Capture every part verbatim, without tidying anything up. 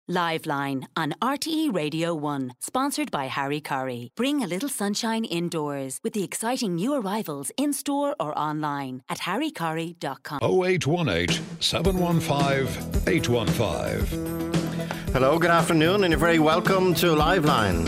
Liveline on R T E Radio one, sponsored by Harry Curry. Bring a little sunshine indoors with the exciting new arrivals in-store or online at harry curry dot com. oh eight one eight, seven one five, eight one five. Hello, good afternoon, and you're very welcome to Liveline.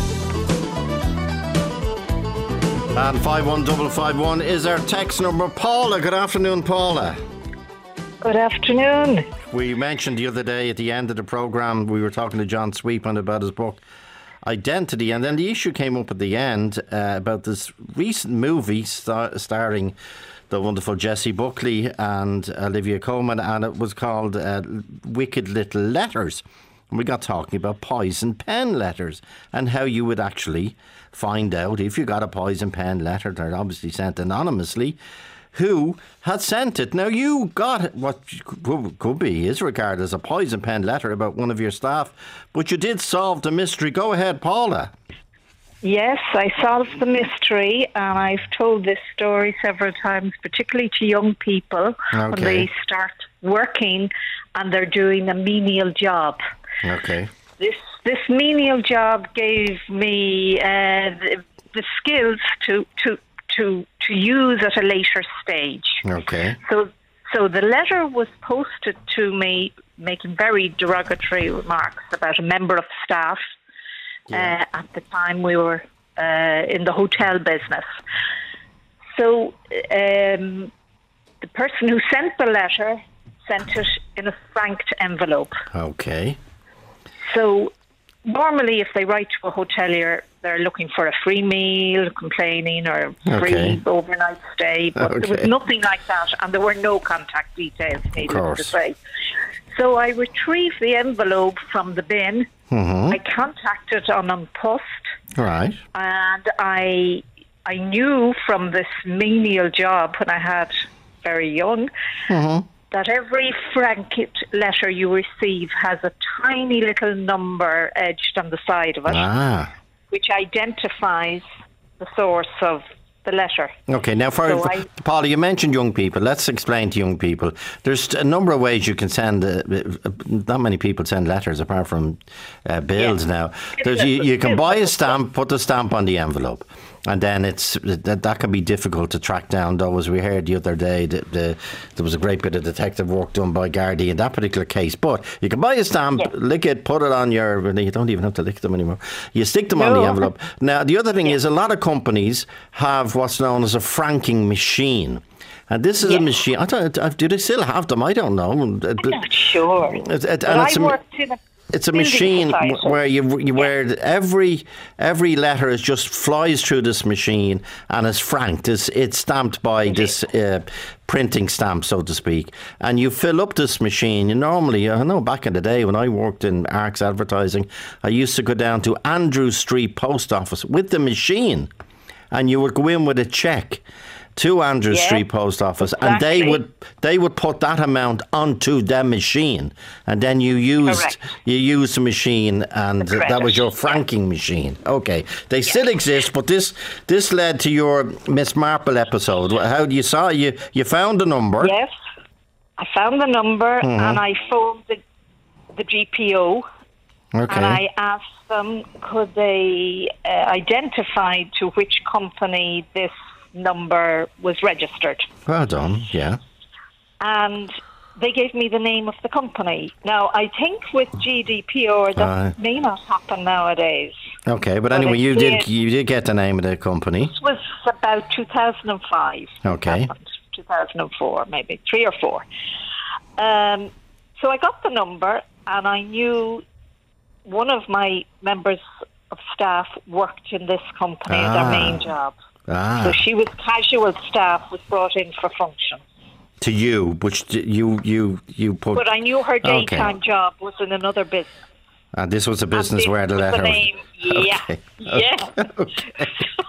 And five one five five one is our text number. Paula, good afternoon, Paula. Good afternoon. We mentioned the other day at the end of the programme, we were talking to John Sweetman about his book Identity, and then the issue came up at the end uh, about this recent movie star- starring the wonderful Jessie Buckley and Olivia Colman, and it was called uh, Wicked Little Letters. And we got talking about poison pen letters and how you would actually find out if you got a poison pen letter. They're obviously sent anonymously. Who had sent it? Now, you got what could be, is regarded as a poison pen letter about one of your staff, but you did solve the mystery. Go ahead, Paula. Yes, I solved the mystery, and I've told this story several times, particularly to young people Okay. when they start working and they're doing a menial job. Okay. This this menial job gave me uh, the, the skills to to. To, to use at a later stage. Okay. So so the letter was posted to me making very derogatory remarks about a member of staff. Yeah. Uh, at the time we were uh, in the hotel business. So um, the person who sent the letter sent it in a franked envelope. Okay. So normally if they write to a hotelier, they're looking for a free meal, complaining, or a free Okay. overnight stay. But Okay. there was nothing like that, and there were no contact details needed to course. say. So I retrieved the envelope from the bin. Mm-hmm. I contacted on An Post, Right. and I I knew from this menial job when I had very young Mm-hmm. that every franked letter you receive has a tiny little number edged on the side of it, Ah. which identifies the source of the letter. Okay, now for, So for I- Paula, you mentioned young people. Let's explain to young people. There's a number of ways you can send. Uh, uh, not many people send letters apart from uh, bills Yeah. now. There's, you, you can buy a stamp, put the stamp on the envelope, and then it's that, that can be difficult to track down. Though, as we heard the other day, the, the, there was a great bit of detective work done by Gardaí in that particular case. But you can buy a stamp, Yeah. lick it, put it on your. You don't even have to lick them anymore. You stick them on the No. envelope. Now, the other thing is, a lot of companies have what's known as a franking machine. And this is a Yes. machine. I don't, do they still have them? I don't know. I'm not sure. It- it- but and I it's a- worked in a It's a building machine society. w- where you, you where every every letter is just flies through this machine and is franked. It's it's stamped by this uh, printing stamp, so to speak. And you fill up this machine. You normally, I know back in the day when I worked in Arcs Advertising, I used to go down to Andrew Street Post Office with the machine, and you would go in with a cheque to Andrew Yeah, Street Post Office, and they exactly. would they would put that amount onto their machine, and then you used Correct. you used the machine, and The that was credit, your franking machine. Okay, they still exist, but this this led to your Miss Marple episode. How do you saw you you found the number? Yes, I found the number Mm-hmm. and I phoned the, the G P O. Okay. And I asked them, could they uh, identify to which company this number was registered? Well done. Yeah. And they gave me the name of the company. Now, I think with G D P R that Aye. may not happen nowadays. Okay, but Well, anyway, it you did did. you did get the name of the company. This was about two thousand five. Okay. Happened. two thousand four, maybe, three or four. Um, so I got the number, and I knew one of my members of staff worked in this company as Ah. our main job. Ah, So she was casual staff, was brought in for function. to you, which d- you you you put. But I knew her Okay. daytime job was in another business. And this was a And business this where the was letter. The name. Yeah. Okay. Yeah. Okay.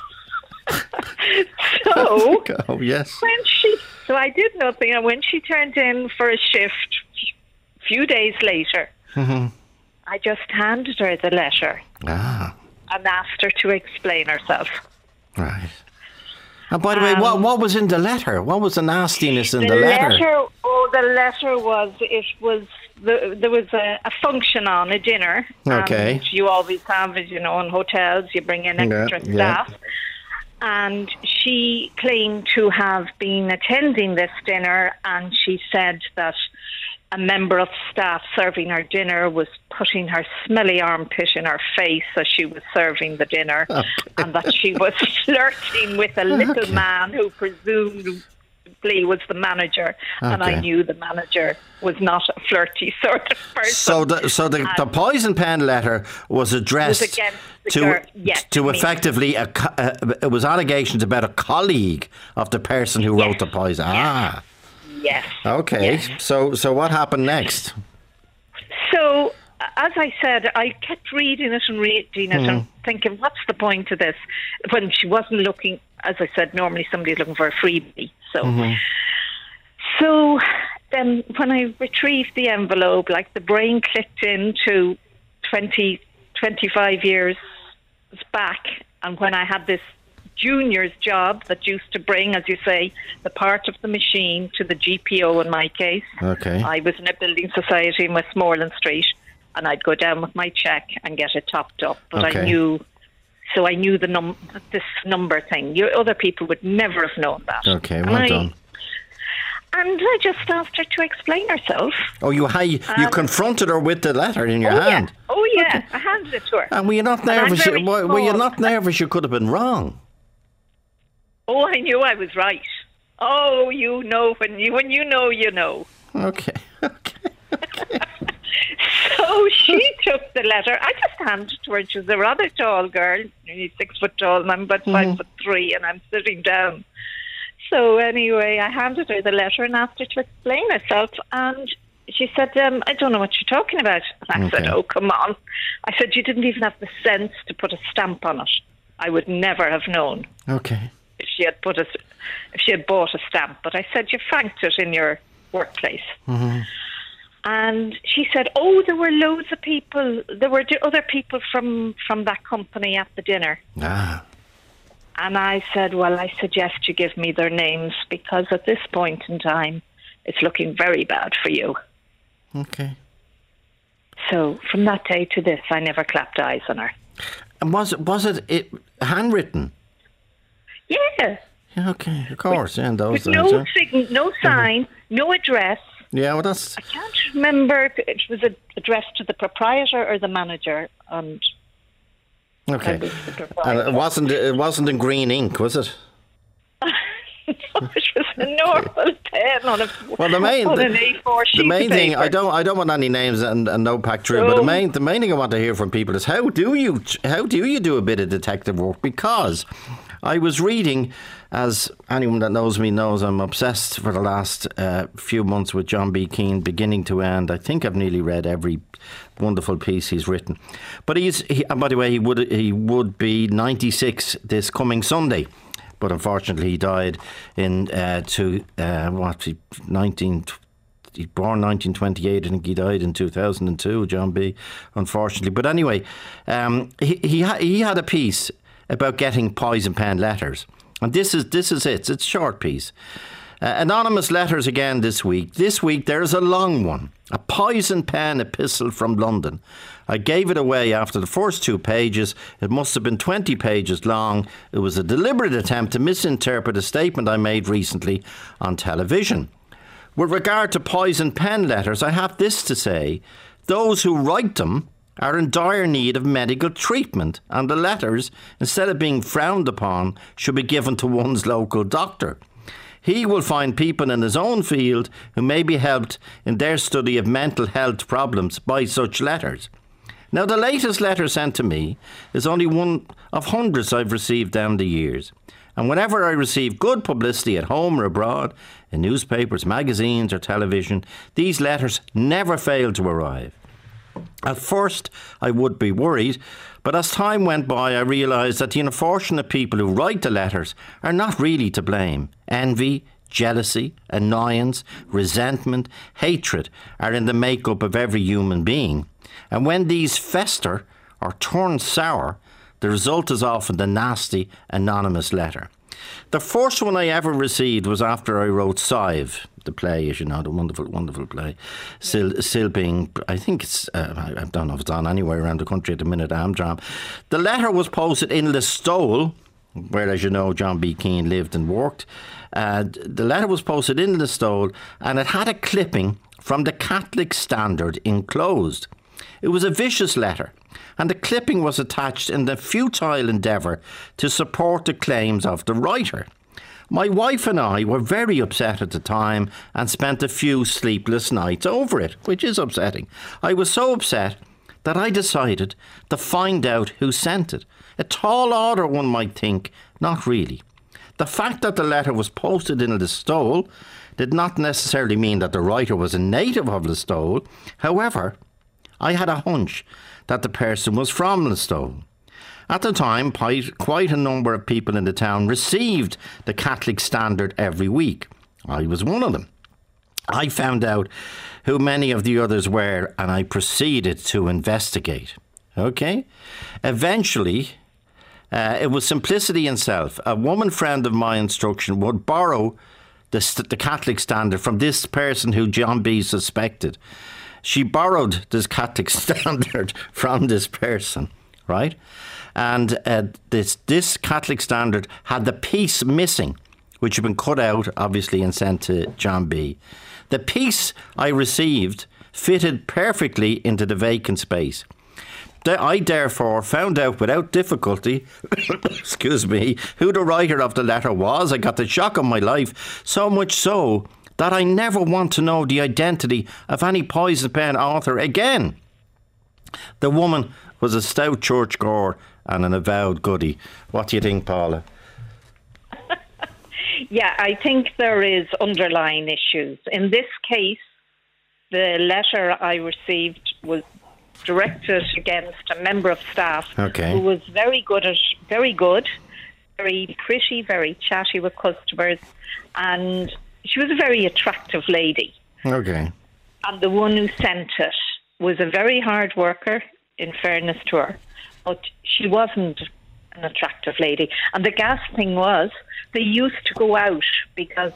So Oh yes. when she, so I did nothing, and when she turned in for a shift, a few days later, Mm-hmm. I just handed her the letter Ah, and asked her to explain herself. right. And by the way, what Um, what was in the letter? What was the nastiness in The the letter? letter, oh, the letter was, it was the, there was a, a function on, a dinner. Okay. And you always have, as you know, in hotels, you bring in extra Yeah, yeah. staff. And she claimed to have been attending this dinner, and she said that a member of staff serving her dinner was putting her smelly armpit in her face as she was serving the dinner, Okay. and that she was flirting with a little Okay. man who presumably was the manager, and I Okay. knew the manager was not a flirty sort of person. So the so the, the poison pen letter was addressed Was against the to girl. Yes, to me. effectively a, co- uh, it was allegations about a colleague of the person who wrote Yes. the poison. Ah, Yes. okay. Yes. So so what happened next? So, as I said, I kept reading it and reading it and thinking, what's the point of this? When she wasn't looking, as I said, normally somebody's looking for a freebie. So, so then when I retrieved the envelope, like the brain clicked into twenty, twenty-five years back, and when I had this junior's job that used to bring, as you say, the part of the machine to the G P O in my case. Okay. I was in a building society in Westmoreland Street, and I'd go down with my cheque and get it topped up. But Okay. I knew, so I knew the num this number thing. You, other people would never have known that. Okay, And well I- done. And I just asked her to explain herself. Oh, you ha- you, you Um, confronted her with the letter in your oh hand. yeah, oh yeah, I handed it to her. And were you not And I'm nervous? very Were, were you small. not nervous? You could have been wrong. Oh, I knew I was right. Oh, you know when you when you know you know. Okay. Okay. So she took the letter. I just handed it to her. She was a rather tall girl, nearly six foot tall, and I'm about five foot three, and I'm sitting down. So anyway, I handed her the letter and asked her to explain herself, and she said, um, I don't know what you're talking about. And I Okay. said, oh, come on. I said, you didn't even have the sense to put a stamp on it. I would never have known Okay. if she had put a, if she had bought a stamp. But I said, you franked it in your workplace. And she said, oh, there were loads of people. There were d- other people from, from that company at the dinner. Ah. And I said, well, I suggest you give me their names, because at this point in time, it's looking very bad for you. Okay. So from that day to this, I never clapped eyes on her. And was it was it, it handwritten? Yeah. Yeah, okay, of course. Yeah, in those With days, no, yeah. sign- no sign, no address. Yeah, well, that's I can't remember if it was a- addressed to the proprietor or the manager. And okay. it was the And proprietor. it wasn't it wasn't in green ink, was it? It was a normal pen on a Well, the main on the, an A four sheet the main of thing paper. I don't I don't want any names and, and no pack through, but the No. main the main thing I want to hear from people is how do you how do you do a bit of detective work? Because I was reading, as anyone that knows me knows, I'm obsessed for the last uh, few months with John B. Keane, beginning to end. I think I've nearly read every wonderful piece he's written. But he's he, and by the way, he would he would be ninety-six this coming Sunday. But unfortunately, he died in uh, to uh, what he nineteen. He born nineteen twenty-eight. I think he died in two thousand two. John B. Unfortunately, but anyway, um, he he, ha- he had a piece about getting poison pen letters, and this is this is it. It's a short piece. Uh, anonymous letters again this week. This week there's a long one. A poison pen epistle from London. I gave it away after the first two pages. It must have been twenty pages long. It was a deliberate attempt to misinterpret a statement I made recently on television. With regard to poison pen letters, I have this to say. Those who write them are in dire need of medical treatment, and the letters, instead of being frowned upon, should be given to one's local doctor. He will find people in his own field who may be helped in their study of mental health problems by such letters. Now, the latest letter sent to me is only one of hundreds I've received down the years. And whenever I receive good publicity at home or abroad, in newspapers, magazines or television, these letters never fail to arrive. At first, I would be worried, but as time went by, I realised that the unfortunate people who write the letters are not really to blame. Envy, jealousy, annoyance, resentment, hatred are in the makeup of every human being. And when these fester or turn sour, the result is often the nasty, anonymous letter. The first one I ever received was after I wrote Sive, the play, as you know, the wonderful, wonderful play, still, still being, I think it's, uh, I, I don't know if it's on anywhere around the country at the minute, Amdram. The letter was posted in Listowel, where, as you know, John B. Keane lived and worked. Uh, the letter was posted in Listowel, and it had a clipping from the Catholic Standard enclosed. It was a vicious letter, and the clipping was attached in the futile endeavour to support the claims of the writer. My wife and I were very upset at the time and spent a few sleepless nights over it, which is upsetting. I was so upset that I decided to find out who sent it. A tall order, one might think. Not really. The fact that the letter was posted in Listowel did not necessarily mean that the writer was a native of Listowel. However, I had a hunch that the person was from Listowel. At the time, quite a number of people in the town received the Catholic Standard every week. I was one of them. I found out who many of the others were, and I proceeded to investigate. Okay? Eventually, uh, it was simplicity in self. A woman friend of my instruction would borrow the, the Catholic Standard from this person who John B. suspected. She borrowed this Catholic Standard from this person, right? And uh, this this Catholic Standard had the piece missing, which had been cut out, obviously, and sent to John B. The piece I received fitted perfectly into the vacant space. I therefore found out without difficulty, excuse me, who the writer of the letter was. I got the shock of my life, so much so that I never want to know the identity of any Poison Pen author again. The woman was a stout churchgoer and an avowed goodie. What do you think, Paula? Yeah, I think there is underlying issues. In this case, the letter I received was directed against a member of staff okay. who was very good at, very good, very pretty, very chatty with customers, and she was a very attractive lady. Okay. And the one who sent it was a very hard worker, in fairness to her, but she wasn't an attractive lady. And the gas thing was, they used to go out because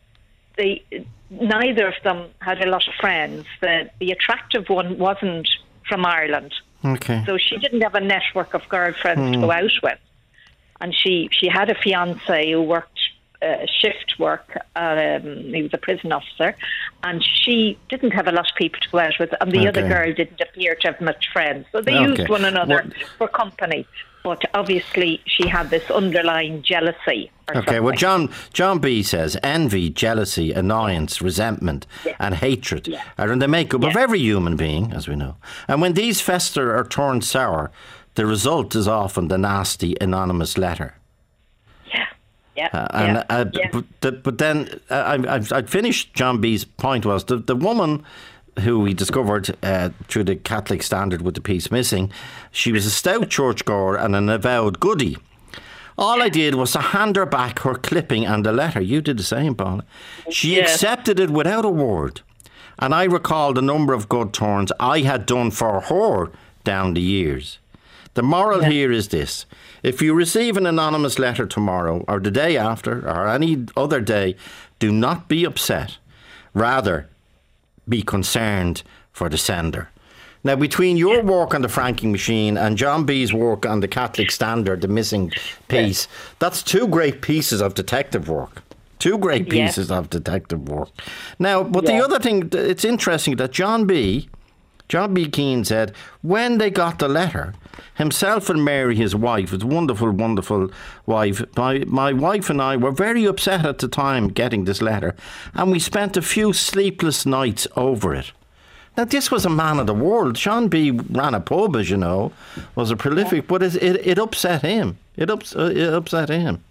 they neither of them had a lot of friends. The, the attractive one wasn't from Ireland. Okay. So she didn't have a network of girlfriends mm. to go out with. And she, she had a fiancé who worked uh, shift work. Um, he was a prison officer. And she didn't have a lot of people to go out with. And the okay. other girl didn't appear to have much friends. So they okay. used one another what? for company. But obviously she had this underlying jealousy. Okay, something. well, John John B says envy, jealousy, annoyance, resentment yeah. and hatred yeah. are in the makeup yeah. of every human being, as we know. And when these fester or turn sour, the result is often the nasty anonymous letter. Yeah, yeah, uh, and, yeah. Uh, yeah. But, but then uh, I, I've, I'd finished John B's point was the, the woman who we discovered uh, through the Catholic Standard with the piece missing, she was a stout churchgoer and an avowed goodie. All I did was to hand her back her clipping and the letter. You did the same, Paula. She yes. accepted it without a word. And I recalled a number of good turns I had done for her down the years. The moral yeah. here is this. If you receive an anonymous letter tomorrow or the day after or any other day, do not be upset. Rather, be concerned for the sender. Now, between your work on the franking machine and John B's work on the Catholic Standard, the missing piece, that's two great pieces of detective work. Two great pieces yeah. of detective work. Now, but yeah. the other thing, it's interesting that John B, John B. Keane said, when they got the letter, himself and Mary, his wife, his wonderful, wonderful wife, my, my wife and I were very upset at the time getting this letter, and we spent a few sleepless nights over it. Now, this was a man of the world. John B ran a pub, as you know, was a prolific, but it, it, it upset him. It, ups, uh, it upset him.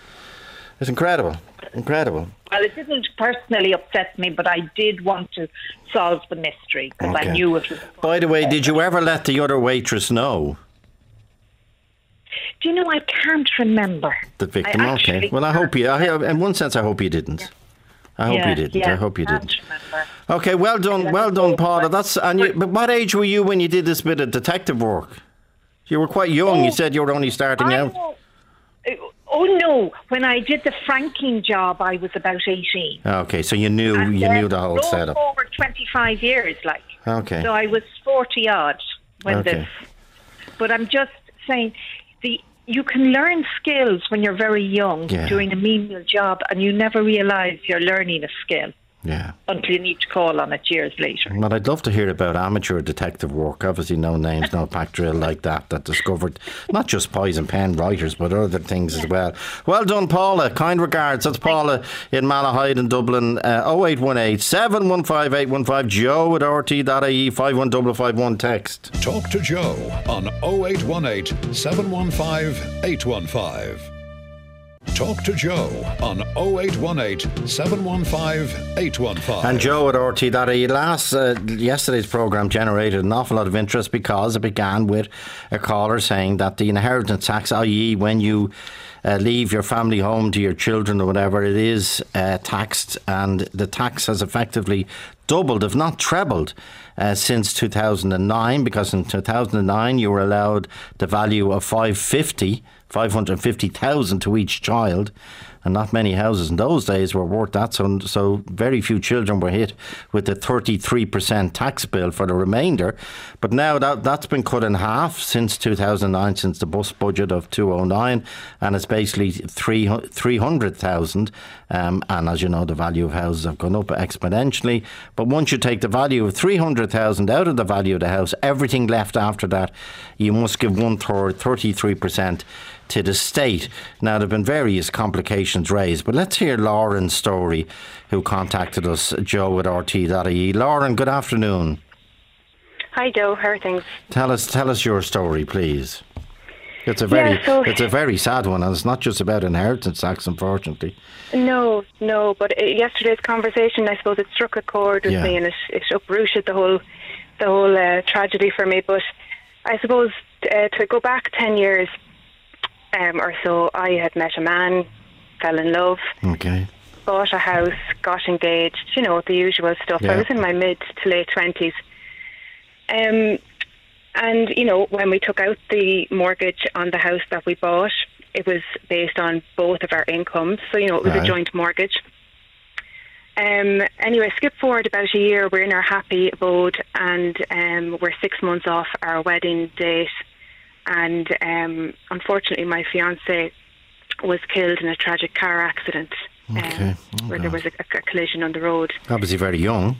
It's incredible. Incredible. Well, it didn't personally upset me, but I did want to solve the mystery because okay. I knew it was... By the way, did you ever let the other waitress know? Do you know, I can't remember. The victim, okay. Well, I hope you... I, in one sense, I hope you didn't. Yeah. I hope yeah, you didn't. Yeah, I hope you didn't. Remember. Okay, well done, well done, Paula. That's and you, but what age were you when you did this bit of detective work? You were quite young. Oh, you said you were only starting I, out. Oh no! When I did the franking job, I was about eighteen. Okay, so you knew and you knew the whole roll setup. Over twenty-five years, like. Okay. So I was forty odd when Okay. this. But I'm just saying, the you can learn skills when you're very young, Yeah. doing a menial job, and you never realise you're learning a skill Yeah. until you need to call on it years later. Well, I'd love to hear about amateur detective work. Obviously, no names, no pack drill like that, that discovered not just poison pen writers, but other things as well. Well done, Paula. Kind regards. That's Paula in Malahide in Dublin. Uh, oh eight one eight, seven one five, eight one five. Joe at r t dot i e, five one five five one text. Talk to Joe on oh eight one eight, seven one five, eight one five. Talk to Joe on oh eight one eight, seven one five, eight one five. And Joe at r t dot i e. Last, uh, yesterday's programme generated an awful lot of interest because it began with a caller saying that the inheritance tax, that is when you uh, leave your family home to your children or whatever, it is uh, taxed, and the tax has effectively doubled, if not trebled, uh, since two thousand nine, because in two thousand nine you were allowed the value of five hundred fifty thousand to each child, and not many houses in those days were worth that, so, so very few children were hit with the thirty-three percent tax bill for the remainder. But now that, that's been cut in half since two thousand nine, since the bus budget of two thousand nine, and it's basically three hundred thousand, um, and as you know, the value of houses have gone up exponentially. But once you take the value of three hundred thousand out of the value of the house, everything left after that, you must give one third, thirty-three percent to the state. Now, there have been various complications raised, but let's hear Lauren's story, who contacted us, Joe at r t dot i e. Lauren, good afternoon. Hi Joe, how are things? Tell us, tell us your story, please. It's a very, Yeah, so- it's a very sad one, and it's not just about inheritance tax, unfortunately. No, no, but uh, yesterday's conversation, I suppose it struck a chord with Yeah. me, and it, it uprooted the whole, the whole uh, tragedy for me. But I suppose uh, to go back ten years um, or so, I had met a man, fell in love, Okay. bought a house, got engaged, you know, the usual stuff. Yeah. I was in my mid to late twenties. Um, and, you know, when we took out the mortgage on the house that we bought, it was based on both of our incomes. So, you know, it was Right. a joint mortgage. Um, anyway, skip forward about a year, we're in our happy abode, and um, we're six months off our wedding date. And um, unfortunately, my fiancé was killed in a tragic car accident, um, Okay. Oh, where there God. was a, a collision on the road. Obviously very young.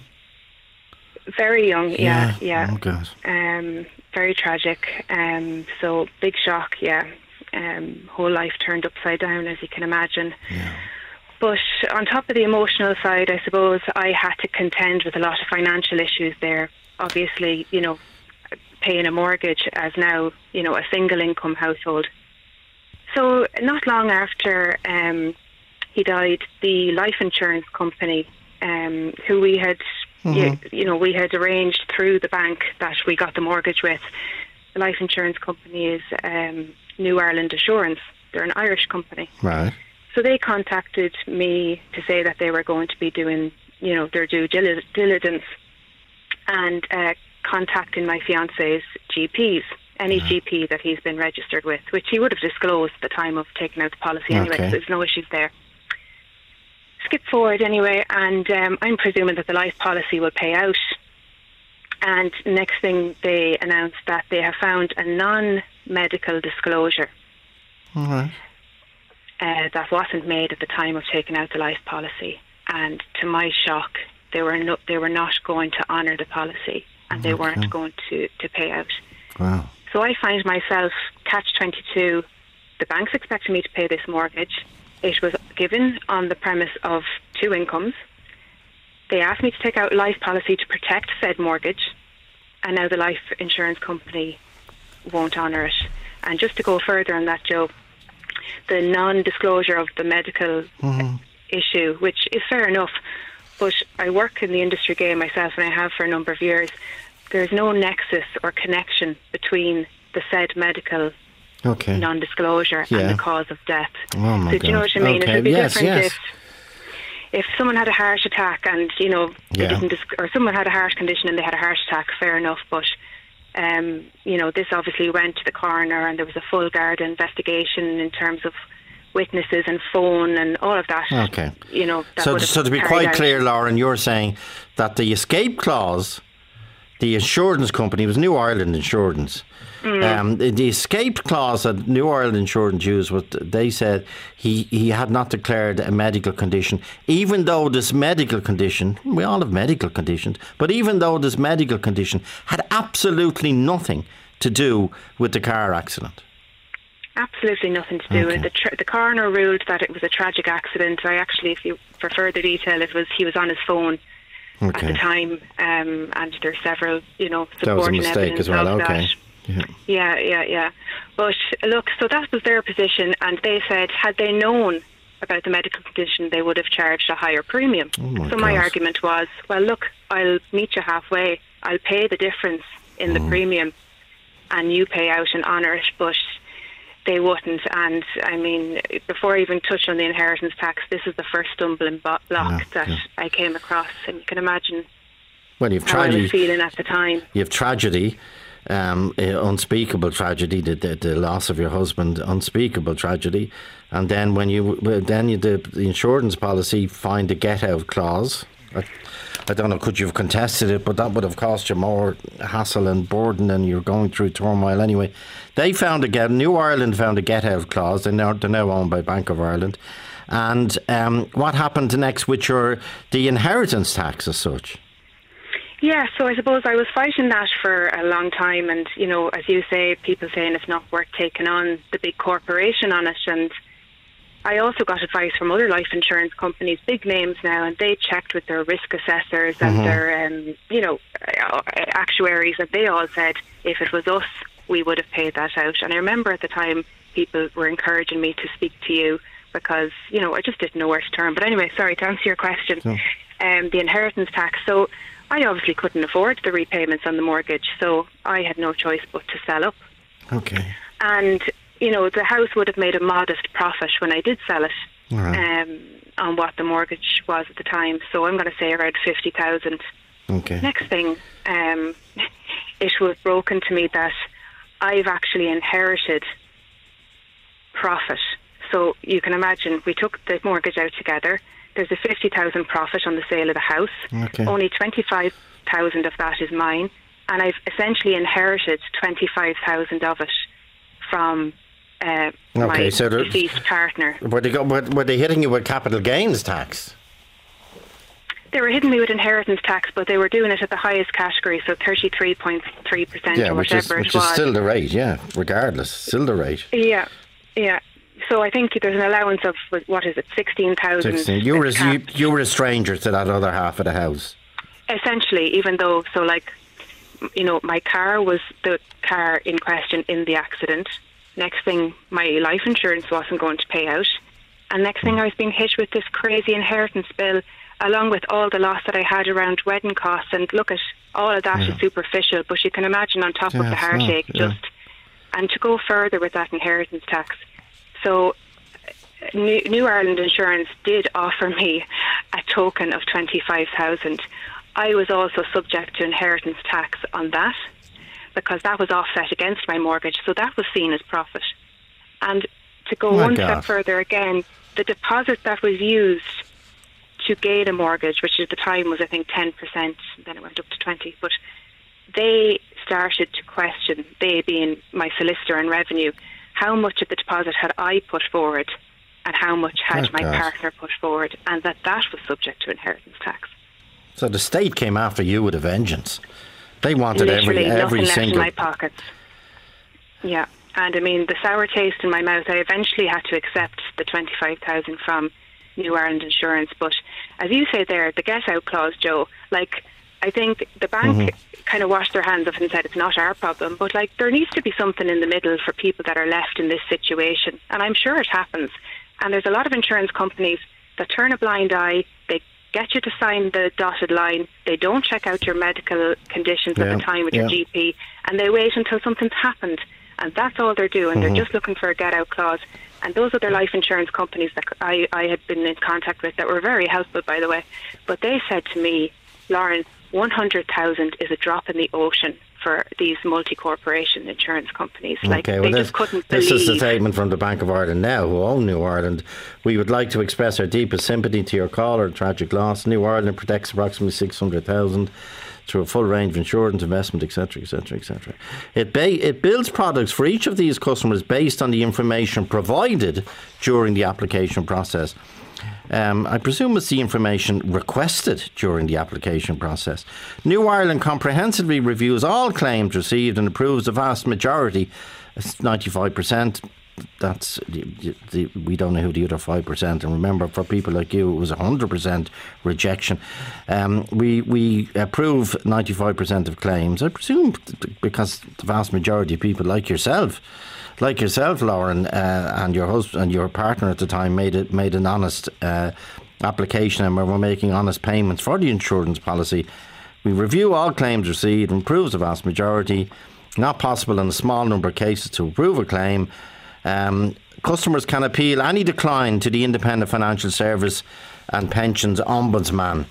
Very young, yeah, yeah. Oh, God. Um, very tragic. Um, so big shock, yeah. Um, whole life turned upside down, as you can imagine. Yeah. But on top of the emotional side, I suppose I had to contend with a lot of financial issues there. Obviously, you know, paying a mortgage as now, you know, a single income household. So not long after um, he died, the life insurance company, um, who we had, you, you know, we had arranged through the bank that we got the mortgage with. The life insurance company is um, New Ireland Assurance. They're an Irish company. Right. So they contacted me to say that they were going to be doing, you know, their due dil- diligence and uh, contacting my fiance's G Ps, any G P that he's been registered with, which he would have disclosed at the time of taking out the policy anyway, Okay. so there's no issues there. Skip forward anyway, and um, I'm presuming that the life policy will pay out. And next thing, they announced that they have found a non-medical disclosure All right. uh, that wasn't made at the time of taking out the life policy. And to my shock, they were no, they were not going to honour the policy, and they weren't going to, to pay out. Wow. So I find myself catch twenty-two. The bank's expecting me to pay this mortgage. It was given on the premise of two incomes. They asked me to take out a life policy to protect said mortgage, and now the life insurance company won't honour it. And just to go further on that, Joe, the non-disclosure of the medical Mm-hmm. issue, which is fair enough, but I work in the industry game myself, and I have for a number of years. There's no nexus or connection between the said medical Okay. non-disclosure Yeah. and the cause of death. Oh, my so do you know God. what I mean? Okay, It would be yes, different yes. if if someone had a heart attack and, you know, they Yeah. didn't dis- or someone had a heart condition and they had a heart attack, fair enough, but um, you know, this obviously went to the coroner and there was a full guard investigation in terms of witnesses and phone and all of that. Okay. You know, that so, would have so to be carried quite out. clear, Lauren, you're saying that the escape clause, the insurance company, it was New Ireland Insurance. Mm. Um, the, the escape clause that New Ireland Insurance used was, they said he, he had not declared a medical condition, even though this medical condition, we all have medical conditions, but even though this medical condition had absolutely nothing to do with the car accident. Absolutely nothing to do Okay. with it. The, tra- the coroner ruled that it was a tragic accident. I actually, if you, for further detail, it was he was on his phone Okay. at the time, um, and there's several, you know, That was a supporting mistake evidence as well, of okay. that. Yeah. Yeah, yeah, yeah. But look, so that was their position, and they said had they known about the medical condition, they would have charged a higher premium. Oh my so my God. argument was, well, look, I'll meet you halfway. I'll pay the difference in Mm. the premium, and you pay out and honour it. But they wouldn't. And I mean, before I even touch on the inheritance tax, this is the first stumbling bo- block Yeah, that yeah. I came across, and you can imagine Well, you've how I was tragedy. feeling at the time. You have tragedy, um, uh, unspeakable tragedy, the, the, the loss of your husband, unspeakable tragedy, and then when you well, then you, the, the insurance policy find a get out clause. I, I don't know, could you have contested it, but that would have cost you more hassle and burden, and you're going through turmoil anyway. They found a get. New Ireland found a get out clause. They're now, they're now owned by Bank of Ireland. And um, what happened next with your the inheritance tax as such? Yeah, so I suppose I was fighting that for a long time, and you know, as you say, people saying it's not worth taking on the big corporation on it, and I also got advice from other life insurance companies, big names now, and they checked with their risk assessors and Mm-hmm. their, um, you know, actuaries, and they all said if it was us, we would have paid that out. And I remember at the time people were encouraging me to speak to you because, you know, I just didn't know where to turn. But anyway, sorry, to answer your question, Sure. um, the inheritance tax. So I obviously couldn't afford the repayments on the mortgage, so I had no choice but to sell up. Okay. And, you know, the house would have made a modest profit when I did sell it, All right. um, on what the mortgage was at the time. So I'm going to say around fifty thousand. Okay. Next thing, um, it was broken to me that I've actually inherited profit. So you can imagine, we took the mortgage out together. There's a fifty thousand profit on the sale of the house. Okay. Only twenty-five thousand of that is mine, and I've essentially inherited twenty-five thousand of it from uh, Okay, my so there- deceased partner. Were they, go, were, were they hitting you with capital gains tax? They were hitting me with inheritance tax, but they were doing it at the highest category, so thirty-three point three percent Yeah, or which is whatever which it is was. still the rate. Yeah, regardless, still the rate. Yeah, yeah. So I think there's an allowance of, what is it, sixteen thousand. Sixteen. You were a, you, you were a stranger to that other half of the house. Essentially, even though, so like, you know, my car was the car in question in the accident. Next thing, my life insurance wasn't going to pay out. And next thing, I was being hit with this crazy inheritance bill, along with all the loss that I had around wedding costs. And look, at all of that Yeah. is superficial, but you can imagine on top Yeah, of the it's heartache, not, yeah. just, and to go further with that inheritance tax. So New, New Ireland Insurance did offer me a token of twenty-five thousand. I was also subject to inheritance tax on that because that was offset against my mortgage, so that was seen as profit. And to go Oh my one God. step further again, the deposit that was used to gain a mortgage, which at the time was I think ten percent, then it went up to twenty, but they started to question, they being my solicitor and revenue, how much of the deposit had I put forward and how much had Oh, my God. partner put forward, and that that was subject to inheritance tax. So the state came after you with a vengeance. They wanted Literally every every nothing left single. in my pockets. Yeah, and I mean the sour taste in my mouth. I eventually had to accept the twenty-five thousand from New Ireland Insurance, but as you say there, the get out clause, Joe. Like, I think the bank Mm-hmm. kind of washed their hands of it and said it's not our problem. But like, there needs to be something in the middle for people that are left in this situation, and I'm sure it happens. And there's a lot of insurance companies that turn a blind eye. They get you to sign the dotted line. They don't check out your medical conditions Yeah, at the time with your yeah. G P, and they wait until something's happened. And that's all they're doing. Mm-hmm. They're just looking for a get-out clause. And those other life insurance companies that I, I had been in contact with that were very helpful, by the way, but they said to me, Lauren, one hundred thousand is a drop in the ocean for these multi-corporation insurance companies. Like, okay, they well, just this, couldn't this believe. is the statement from the Bank of Ireland now, who own New Ireland. We would like to express our deepest sympathy to your caller, tragic loss. New Ireland protects approximately six hundred thousand through a full range of insurance, investment, et cetera, et cetera, et cetera. It, ba- it builds products for each of these customers based on the information provided during the application process. Um, I presume it's the information requested during the application process. New Ireland comprehensively reviews all claims received and approves the vast majority, ninety-five percent. That's the, the, we don't know who the other five percent. And remember, for people like you, it was one hundred percent rejection. Um, we we approve ninety-five percent of claims. I presume because the vast majority of people like yourself, like yourself, Lauren, uh, and your husband and your partner at the time made it made an honest uh, application, and we were making honest payments for the insurance policy. We review all claims received and approves the vast majority. Not possible in a small number of cases to approve a claim. Um, customers can appeal any decline to the Independent Financial Service and Pensions Ombudsman.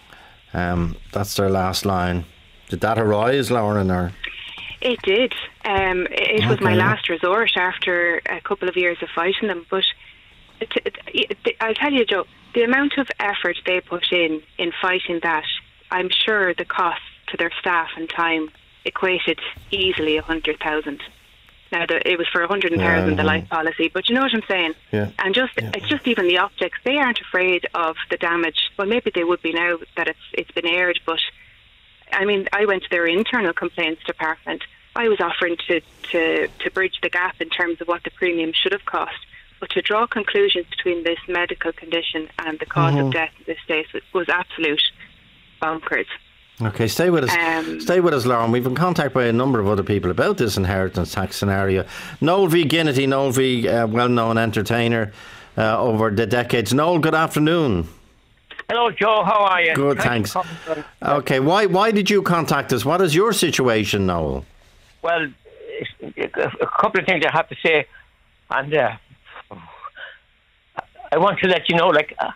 Um, that's their last line. Did that arise, Lauren? Or? It did. Um, it Okay. was my last resort after a couple of years of fighting them. But it, it, it, I'll tell you, Joe, the amount of effort they put in in fighting that, I'm sure the cost to their staff and time equated easily a hundred thousand. Now, the, it was for a hundred thousand, the life policy, but you know what I'm saying? Yeah. And just Yeah. it's just even the optics. They aren't afraid of the damage. Well, maybe they would be now that it's it's been aired, but I mean, I went to their internal complaints department. I was offering to, to, to bridge the gap in terms of what the premium should have cost. But to draw conclusions between this medical condition and the cause Mm-hmm. of death in this case was absolute bonkers. Okay, stay with us. Um, stay with us, Lauren. We've been contacted by a number of other people about this inheritance tax scenario. Noel V. Ginnity, Noel V. Uh, well-known entertainer uh, over the decades. Noel, good afternoon. Hello, Joe. How are you? Good, thanks. Okay, why why did you contact us? What is your situation, Noel? Well, a couple of things I have to say, and uh, I want to let you know, like, uh,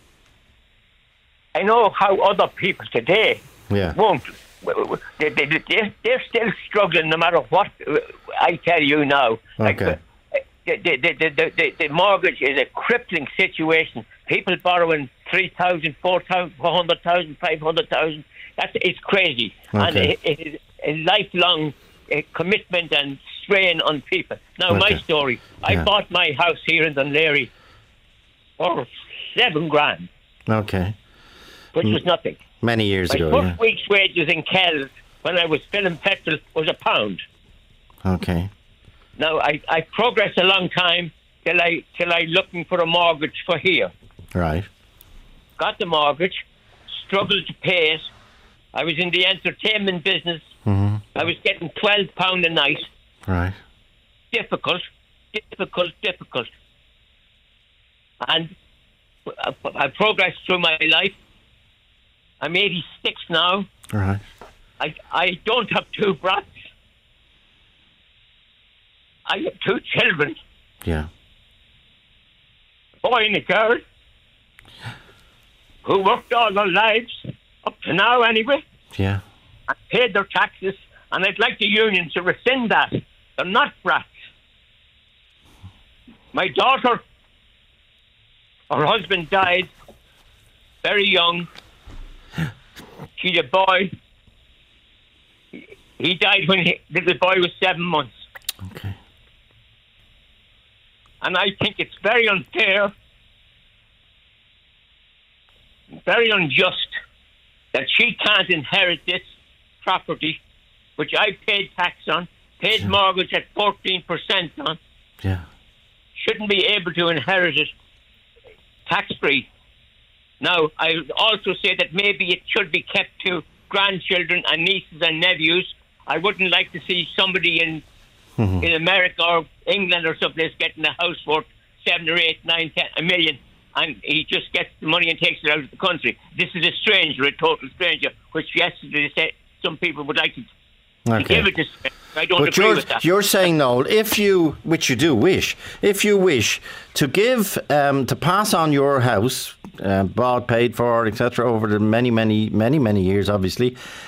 I know how other people today Yeah. won't. They, they, they, they're still struggling no matter what I tell you now. Like, Okay. uh, the, the, the, the, the, the mortgage is a crippling situation. People borrowing three thousand, four thousand, four hundred thousand, five hundred thousand. That's it's crazy, and Okay. it, it is a lifelong uh, commitment and strain on people. Now, Okay. my story. I Yeah. bought my house here in Dunleary for seven grand, Okay. which was nothing. Many years My ago, first yeah. week's wages in Kells when I was filling petrol was a pound. Okay. Now I, I progressed a long time till I till I looking for a mortgage for here. Right. Got the mortgage, struggled to pay it. I was in the entertainment business. Mm-hmm. I was getting twelve pound a night. Right. Difficult, difficult, difficult. And I, I progressed through my life. I'm eighty-six now. Right. I I don't have two brats. I have two children, Yeah. a boy and a girl, who worked all their lives, up to now anyway, Yeah. and paid their taxes, and I'd like the union to rescind that. They're not brats. My daughter, her husband died very young. She's a boy. He died when he, the little boy was seven months. Okay. And I think it's very unfair, very unjust that she can't inherit this property, which I paid tax on, paid Yeah. mortgage at fourteen percent on, Yeah. shouldn't be able to inherit it tax-free. Now, I would also say that maybe it should be kept to grandchildren and nieces and nephews. I wouldn't like to see somebody in Mm-hmm. in America or England or someplace getting a house worth seven or eight, nine, ten, a million, and he just gets the money and takes it out of the country. This is a stranger, a total stranger, which yesterday said some people would like to, to Okay. give it to. I don't But agree you're, with that. you're saying, Noel, if you, which you do wish, if you wish to give, um, to pass on your house, uh, bought, paid for, et cetera, over the many, many, many, many years, obviously,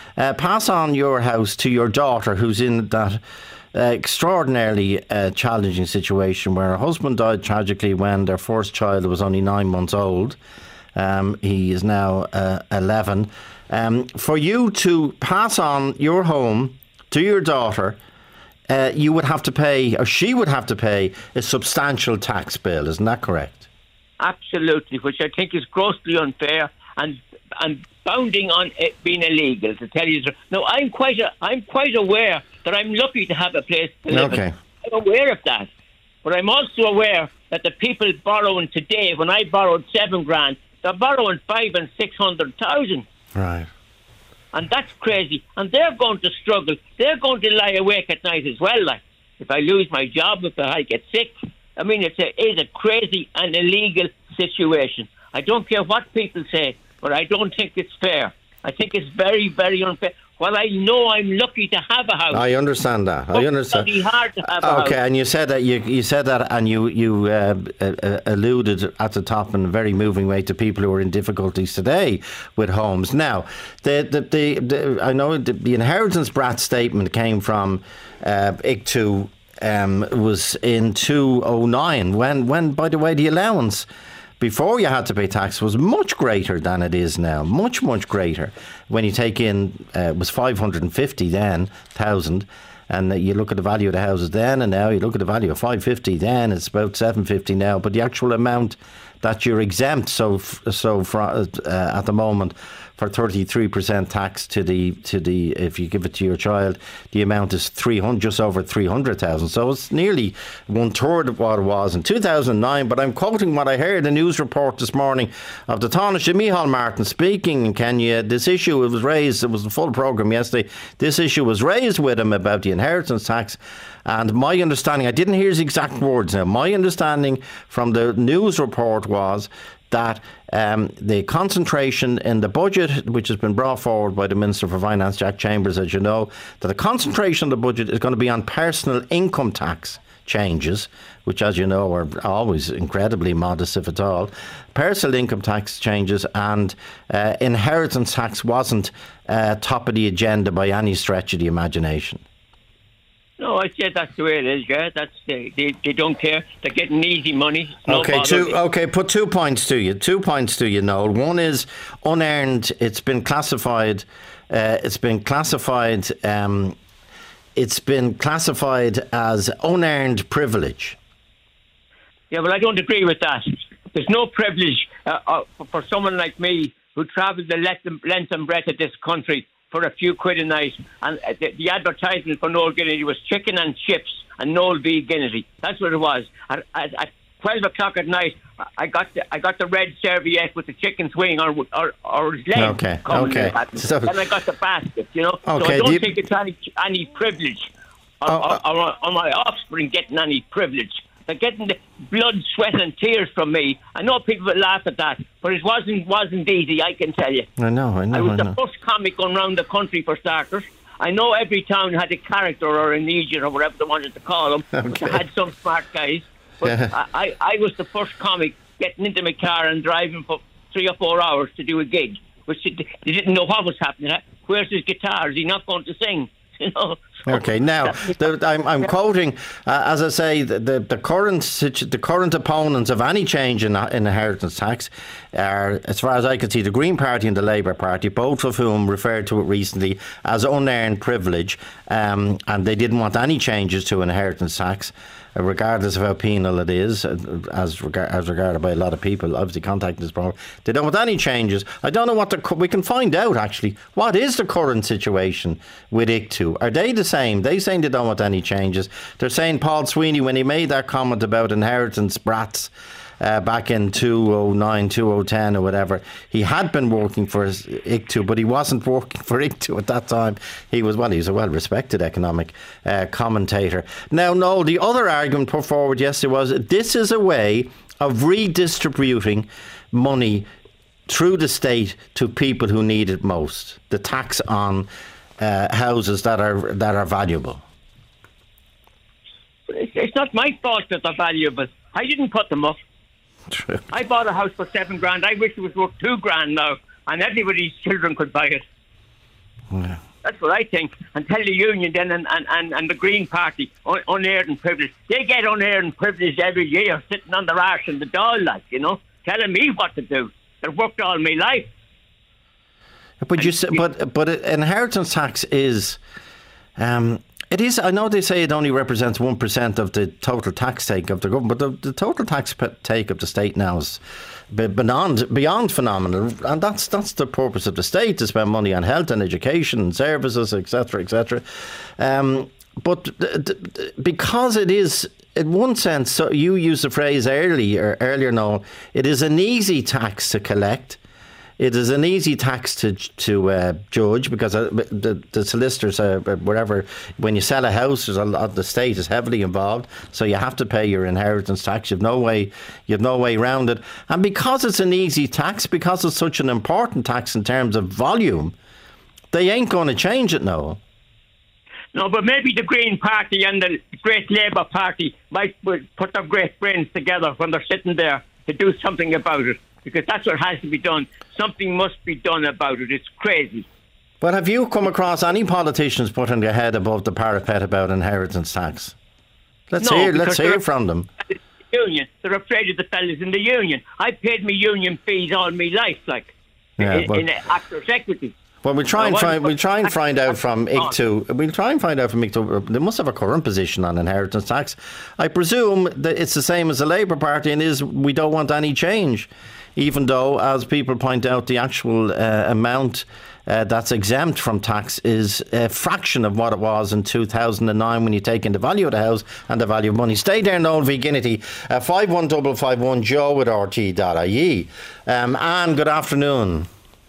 uh, pass on your house to your daughter, who's in that uh, extraordinarily uh, challenging situation where her husband died tragically when their first child was only nine months old. Um, he is now uh, eleven. Um, for you to pass on your home to your daughter, uh, you would have to pay, or she would have to pay, a substantial tax bill. Isn't that correct? Absolutely, which I think is grossly unfair and and bounding on it being illegal. To tell you, no, I'm quite a, I'm quite aware that I'm lucky to have a place to live. Okay. In. I'm aware of that, but I'm also aware that the people borrowing today, when I borrowed seven grand, they're borrowing five and six hundred thousand. Right. And that's crazy. And they're going to struggle. They're going to lie awake at night as well. Like, if I lose my job, if I get sick. I mean, it's a, it's a crazy and illegal situation. I don't care what people say, but I don't think it's fair. I think it's very, very unfair. Well, I know I'm lucky to have a house. I understand that. I understand. It's hard to have a house. Okay, and you said that you you said that, and you you uh, uh, alluded at the top in a very moving way to people who are in difficulties today with homes. Now, the the, the, the I know the, the inheritance brat statement came from uh, I C T U. Um, was in two thousand nine when when by the way the allowance before you had to pay tax was much greater than it is now, much, much greater. When you take in, uh, it was five hundred fifty then, thousand, and you look at the value of the houses then and now, you look at the value of five fifty then, it's about seven fifty now, but the actual amount that you're exempt, so so for, uh, at the moment, for thirty-three percent tax to the to the if you give it to your child, the amount is three hundred, just over three hundred thousand. So it's nearly one third of what it was in two thousand nine. But I'm quoting what I heard a news report this morning of the Taoiseach Micheál Martin speaking in Kenya. This issue it was raised. It was a full programme yesterday. This issue was raised with him about the inheritance tax. And my understanding, I didn't hear his exact words now. My understanding from the news report was that um, the concentration in the budget, which has been brought forward by the Minister for Finance, Jack Chambers, as you know, that the concentration of the budget is going to be on personal income tax changes, which, as you know, are always incredibly modest, if at all. Personal income tax changes, and uh, inheritance tax wasn't uh, top of the agenda by any stretch of the imagination. No, I said that's the way it is, yeah. That's they, they, they don't care. They're getting easy money. No okay, two, okay, put two points to you. Two points to you, Noel. One is unearned. It's been classified. Uh, it's been classified. Um, it's been classified as unearned privilege. Yeah, well, I don't agree with that. There's no privilege uh, uh, for someone like me who travelled the length and breadth of this country for a few quid a night, and the, the advertisement for Noel Ginnity was chicken and chips and Noel V. Ginnity. That's what it was. At, at, at twelve o'clock at night, I got the I got the red serviette with the chicken's wing or or, or his leg. Okay, okay. So, and I got the basket. You know, okay, so I don't you, think it's any any privilege, or, oh, or, or, or my offspring getting any privilege. They're getting the blood, sweat and tears from me. I know people will laugh at that, but it wasn't wasn't easy, I can tell you. I know, I know. I was I the know. first comic going around the country, for starters. I know every town had a character or an agent or whatever they wanted to call them. Okay. They had some smart guys. But Yeah. I, I was the first comic getting into my car and driving for three or four hours to do a gig, which they didn't know what was happening. Where's his guitar? Is he not going to sing? You know? So okay, now the, I'm, I'm quoting, uh, as I say, the, the, the current situ- the current opponents of any change in, in inheritance tax are, as far as I can see, the Green Party and the Labour Party, both of whom referred to it recently as unearned privilege, um, and they didn't want any changes to inheritance tax, uh, regardless of how penal it is, uh, as, regard, as regarded by a lot of people obviously contacting this program. They don't want any changes. I don't know what the, we can find out actually. What is the current situation with I C T U? Are they the same? They saying they don't want any changes. They're saying Paul Sweeney, when he made that comment about inheritance brats uh, back in two thousand nine, two thousand ten or whatever, he had been working for I C T U, but he wasn't working for I C T U at that time. He was, well, he was a well-respected economic uh, commentator. Now, no, the other argument put forward yesterday was this is a way of redistributing money through the state to people who need it most. The tax on Uh, houses that are that are valuable. It's, it's not my fault that they're valuable. I didn't put them up. True. I bought a house for seven grand. I wish it was worth two grand now, and everybody's children could buy it. Yeah. That's what I think. And tell the union then and, and, and, and the Green Party, un- unearned privilege. They get unearned privilege every year, sitting on their arse in the door, like, you know, telling me what to do. They've worked all my life. But you say, but but inheritance tax is, um, it is. I know they say it only represents one percent of the total tax take of the government, but the, the total tax take of the state now is beyond beyond phenomenal, and that's that's the purpose of the state, to spend money on health and education and services, et cetera, et cetera. Um, but th- th- because it is, in one sense, so you used the phrase earlier, earlier, Noel, it is an easy tax to collect. It is an easy tax to to uh, judge, because uh, the, the solicitors, uh, whatever, when you sell a house, there's a lot, the state is heavily involved, so you have to pay your inheritance tax. You've no way, you've no way around it. And because it's an easy tax, because it's such an important tax in terms of volume, they ain't going to change it now. No, but maybe the Green Party and the Great Labour Party might put their great brains together when they're sitting there to do something about it. Because that's what has to be done. Something must be done about it. It's crazy. But have you come across any politicians putting their head above the parapet about inheritance tax? Let's no, hear. Let's hear from them. The union. They're afraid of the fellas in the union. I paid my union fees all my life, like yeah, in, well, in actors' equity. Well, we'll try and find. We'll try and find out from I C T U. We'll try and find out from I C T U. They must have a current position on inheritance tax. I presume that it's the same as the Labour Party, and is we don't want any change. Even though, as people point out, the actual uh, amount uh, that's exempt from tax is a fraction of what it was in two thousand nine when you take in the value of the house and the value of money. Stay there, Noel V. Ginnity, uh, five one five five one joe at r t dot i e. Um, Anne, good afternoon.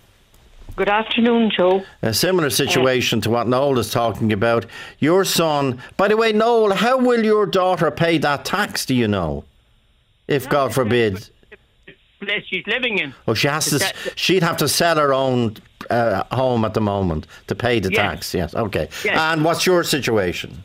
Good afternoon, Joe. A similar situation to what Noel is talking about. Your son, by the way, Noel, how will your daughter pay that tax, do you know? If, God forbid... place she's living in. Oh, she has to. She'd have to sell her own uh, home at the moment to pay the yes. tax. Yes, okay. Yes. And what's your situation?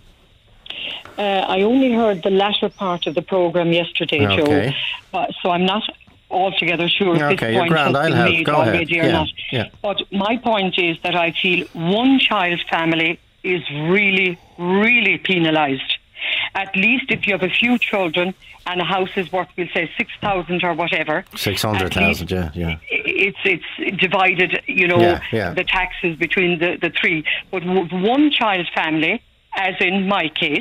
Uh, I only heard the latter part of the programme yesterday, okay. Joe. Uh, so I'm not altogether sure if okay, this you're point grand. has I'll been help. made Go already ahead. or Yeah. not. Yeah. But my point is that I feel one child family is really, really penalised. At least if you have a few children and a house is worth, we'll say, six thousand or whatever. six hundred thousand, yeah, yeah. It's, it's divided, you know, yeah, yeah. the taxes between the, the three. But with one child family, as in my case,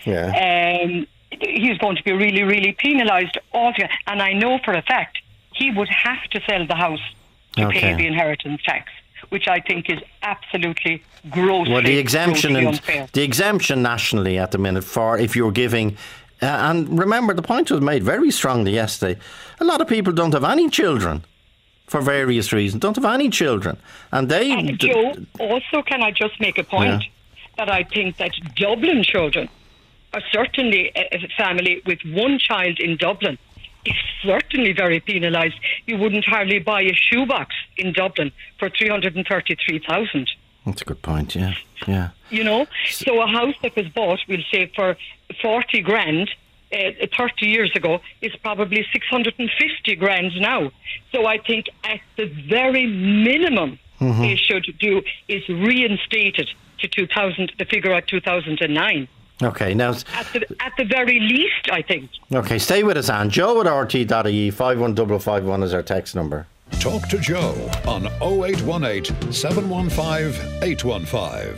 yeah. um, he's going to be really, really penalised altogether. And I know for a fact he would have to sell the house to okay. pay the inheritance tax, which I think is absolutely grossly, well, the exemption grossly and unfair. The exemption nationally at the minute for if you're giving, uh, and remember the point was made very strongly yesterday. A lot of people don't have any children for various reasons. Don't have any children, and they. And Joe, also, can I just make a point yeah. that I think that Dublin children are certainly a, a family with one child in Dublin. Is certainly very penalised. You wouldn't hardly buy a shoebox in Dublin for three hundred thirty-three thousand. That's a good point, yeah. yeah. You know, so a house that was bought, we'll say, for forty grand uh, thirty years ago is probably six hundred fifty grand now. So I think at the very minimum mm-hmm. they should do is reinstate it to two thousand, the figure at two thousand nine. Okay, now... At the, at the very least, I think. Okay, stay with us, Anne. Joe at r t dot i e, five one five five one is our text number. Talk to Joe on oh eight one eight, seven one five, eight one five.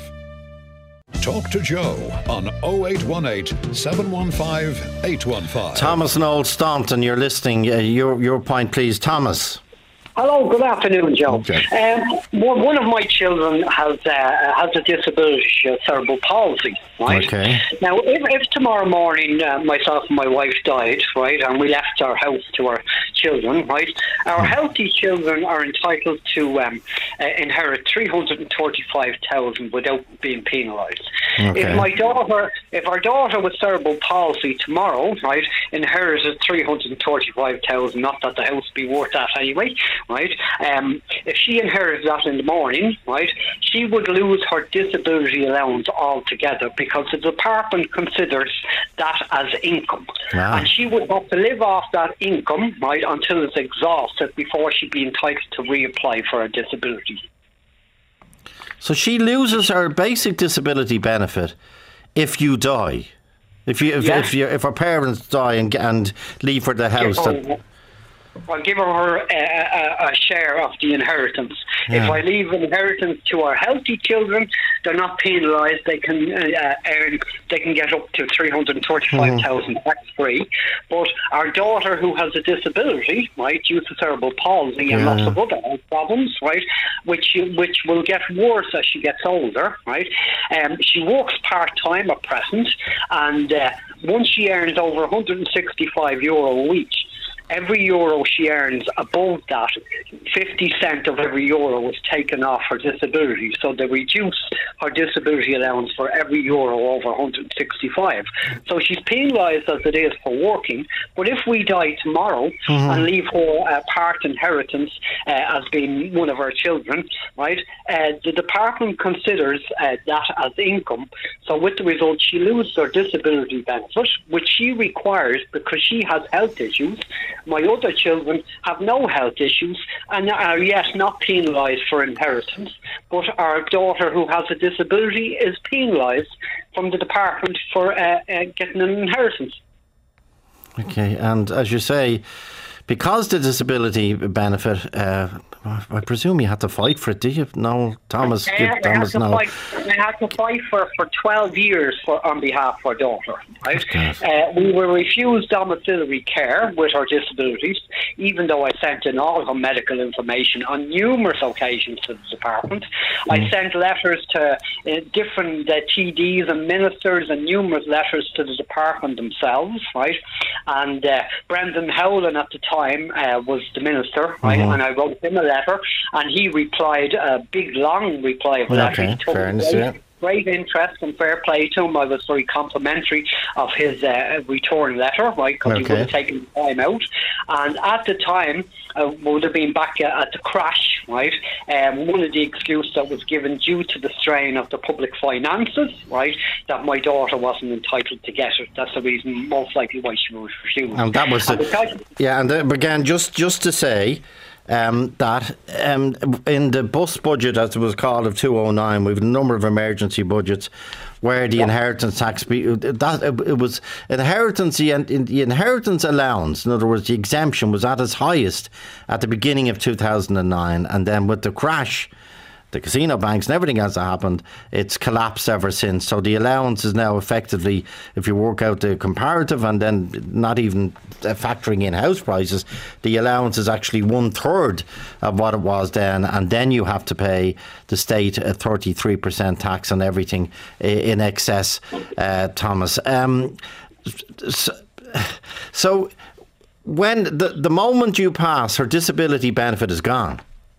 Talk to Joe on oh eight one eight, seven one five, eight one five. Thomas and Old Staunton, you're listening. Uh, your, your point, please. Thomas. Hello, good afternoon, Joe. Okay. Um, one one of my children has uh, has a disability, uh, cerebral palsy, right? Okay. Now, if, if tomorrow morning uh, myself and my wife died, right, and we left our house to our children, right, our healthy children are entitled to um, uh, inherit three hundred thirty-five thousand without being penalised. Okay. If my daughter, if our daughter with cerebral palsy tomorrow, right, inherited three hundred thirty-five thousand, not that the house be worth that anyway, right? Um, if she inherited that in the morning, right, she would lose her disability allowance altogether because the department considers that as income. Wow. And she would have to live off that income, right, until it's exhausted before she'd be entitled to reapply for a disability. So she loses her basic disability benefit if you die. If you if Yeah. if, you, if her parents die and and leave her the house. Give That, her, I'll give her a, a, a share of the inheritance. Yeah. If I leave inheritance to our healthy children, they're not penalised. They can uh, earn. They can get up to three hundred thirty-five thousand mm-hmm. tax free. But our daughter, who has a disability, right, due to cerebral palsy and Yeah. lots of other health problems, right, which which will get worse as she gets older, right. Um, she works part time at present, and uh, once she earns over one hundred sixty-five euro a week. Every euro she earns above that, fifty cent of every euro is taken off her disability. So they reduce her disability allowance for every euro over one hundred sixty-five. So she's penalised as it is for working. But if we die tomorrow mm-hmm. and leave her uh, part inheritance uh, as being one of her children, right, uh, the department considers uh, that as income. So with the result, she loses her disability benefit, which she requires because she has health issues. My other children have no health issues and are yet not penalised for inheritance, but our daughter who has a disability is penalised from the department for uh, uh, getting an inheritance. Okay, and as you say, because the disability benefit, uh, I presume you had to fight for it, did you? No, Thomas, Uh, did, Thomas, I no. Fight, I had to fight for for twelve years for on behalf of our daughter. Right? Uh, we were refused domiciliary care with her disabilities, even though I sent in all her medical information on numerous occasions to the department. Mm. I sent letters to uh, different uh, T Ds and ministers and numerous letters to the department themselves, right? And uh, Brendan Howland at the time uh, was the minister, right? Mm-hmm. And I wrote him a letter, and he replied a big, long reply of letter. Okay, fairness, yeah. Great interest and fair play to him. I was very complimentary of his uh, return letter, right, because okay. he would have taken time out. And at the time, I uh, would have been back uh, at the crash, right, um, one of the excuses that was given due to the strain of the public finances, right, that my daughter wasn't entitled to get it. That's the reason, most likely, why she was refused. And that was, and the, yeah, and uh, again, just, just to say, Um, that um, in the bus budget, as it was called, of two oh nine, we have a number of emergency budgets where the yeah. inheritance tax, be, that it was inheritance, the, the inheritance allowance, in other words, the exemption was at its highest at the beginning of two thousand nine, and then with the crash, the casino banks and everything else that happened, it's collapsed ever since. So the allowance is now effectively, if you work out the comparative and then not even factoring in house prices, the allowance is actually one third of what it was then, and then you have to pay the state a thirty-three percent tax on everything in excess, uh, Thomas. Um, so, so when the, the moment you pass, her disability benefit is gone.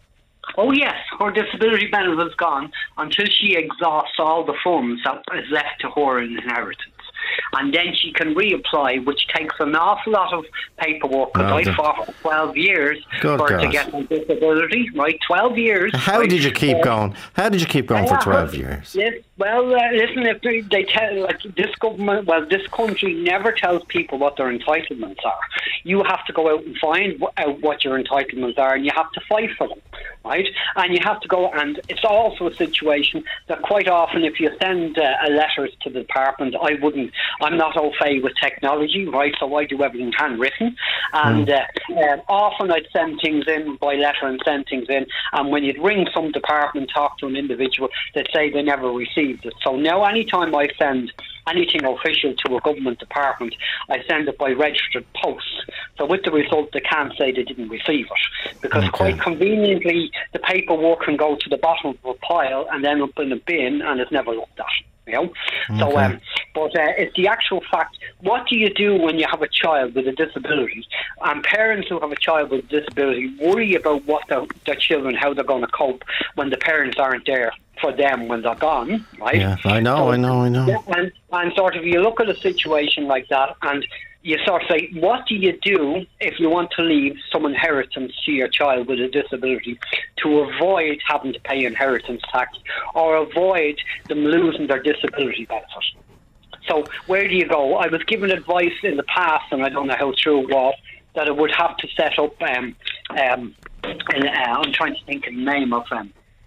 Oh yes, her disability benefit is gone until she exhausts all the funds that is left to her in inheritance. And then she can reapply, which takes an awful lot of paperwork, because I fought for twelve years Good for her God. to get her disability, right? twelve years. How right? did you keep uh, going? How did you keep going for twelve years? Yes, well, uh, listen, if they, they tell, like, this government, well, this country never tells people what their entitlements are. You have to go out and find w- out what your entitlements are, and you have to fight for them, right? And you have to go, and it's also a situation that quite often, if you send uh, a letters to the department, I wouldn't, I'm not au fait with technology, right? So I do everything handwritten, and mm. uh, uh, often I'd send things in by letter and send things in, and when you'd ring some department, talk to an individual, they'd say they never received it. So now anytime I send anything official to a government department, I send it by registered post. So with the result, they can't say they didn't receive it, because okay. quite conveniently the paperwork can go to the bottom of a pile and then up in a bin, and it's never looked at. You know, okay. so um, but uh, it's the actual fact. What do you do when you have a child with a disability? And parents who have a child with a disability worry about what their, their children, how they're going to cope when the parents aren't there for them when they're gone, right? Yeah, I know, so, I know, I know. Yeah, and, and sort of you look at a situation like that, and you sort of say, what do you do if you want to leave some inheritance to your child with a disability to avoid having to pay inheritance tax or avoid them losing their disability benefit? So where do you go? I was given advice in the past, and I don't know how true it was, that I would have to set up, um, um, and, uh, I'm trying to think of the name of um,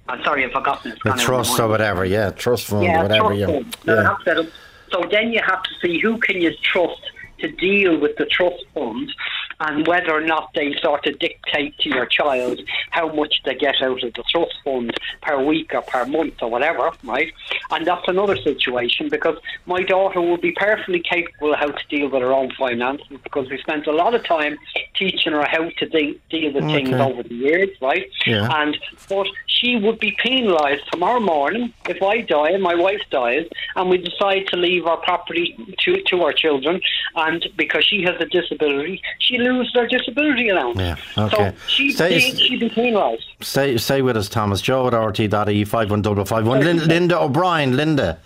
I'm sorry, I've forgotten it. The trust or whatever, yeah, trust fund yeah, or whatever. Trust Yeah, fund. So, yeah. set up. So then you have to see who can you trust to deal with the trust fund, and whether or not they sort of dictate to your child how much they get out of the trust fund per week or per month or whatever, right? And that's another situation, because my daughter will be perfectly capable of how to deal with her own finances, because we spent a lot of time teaching her how to de- deal with Okay. things over the years, right? Yeah. And but she would be penalised tomorrow morning if I die and my wife dies and we decide to leave our property to, to our children, and because she has a disability, she loses her disability allowance. Yeah, okay. So she, Stay- she, she'd be penalised. Stay, stay with us, Thomas. Joe at R T dot I E five one five five one. Lin- Linda O'Brien, Linda,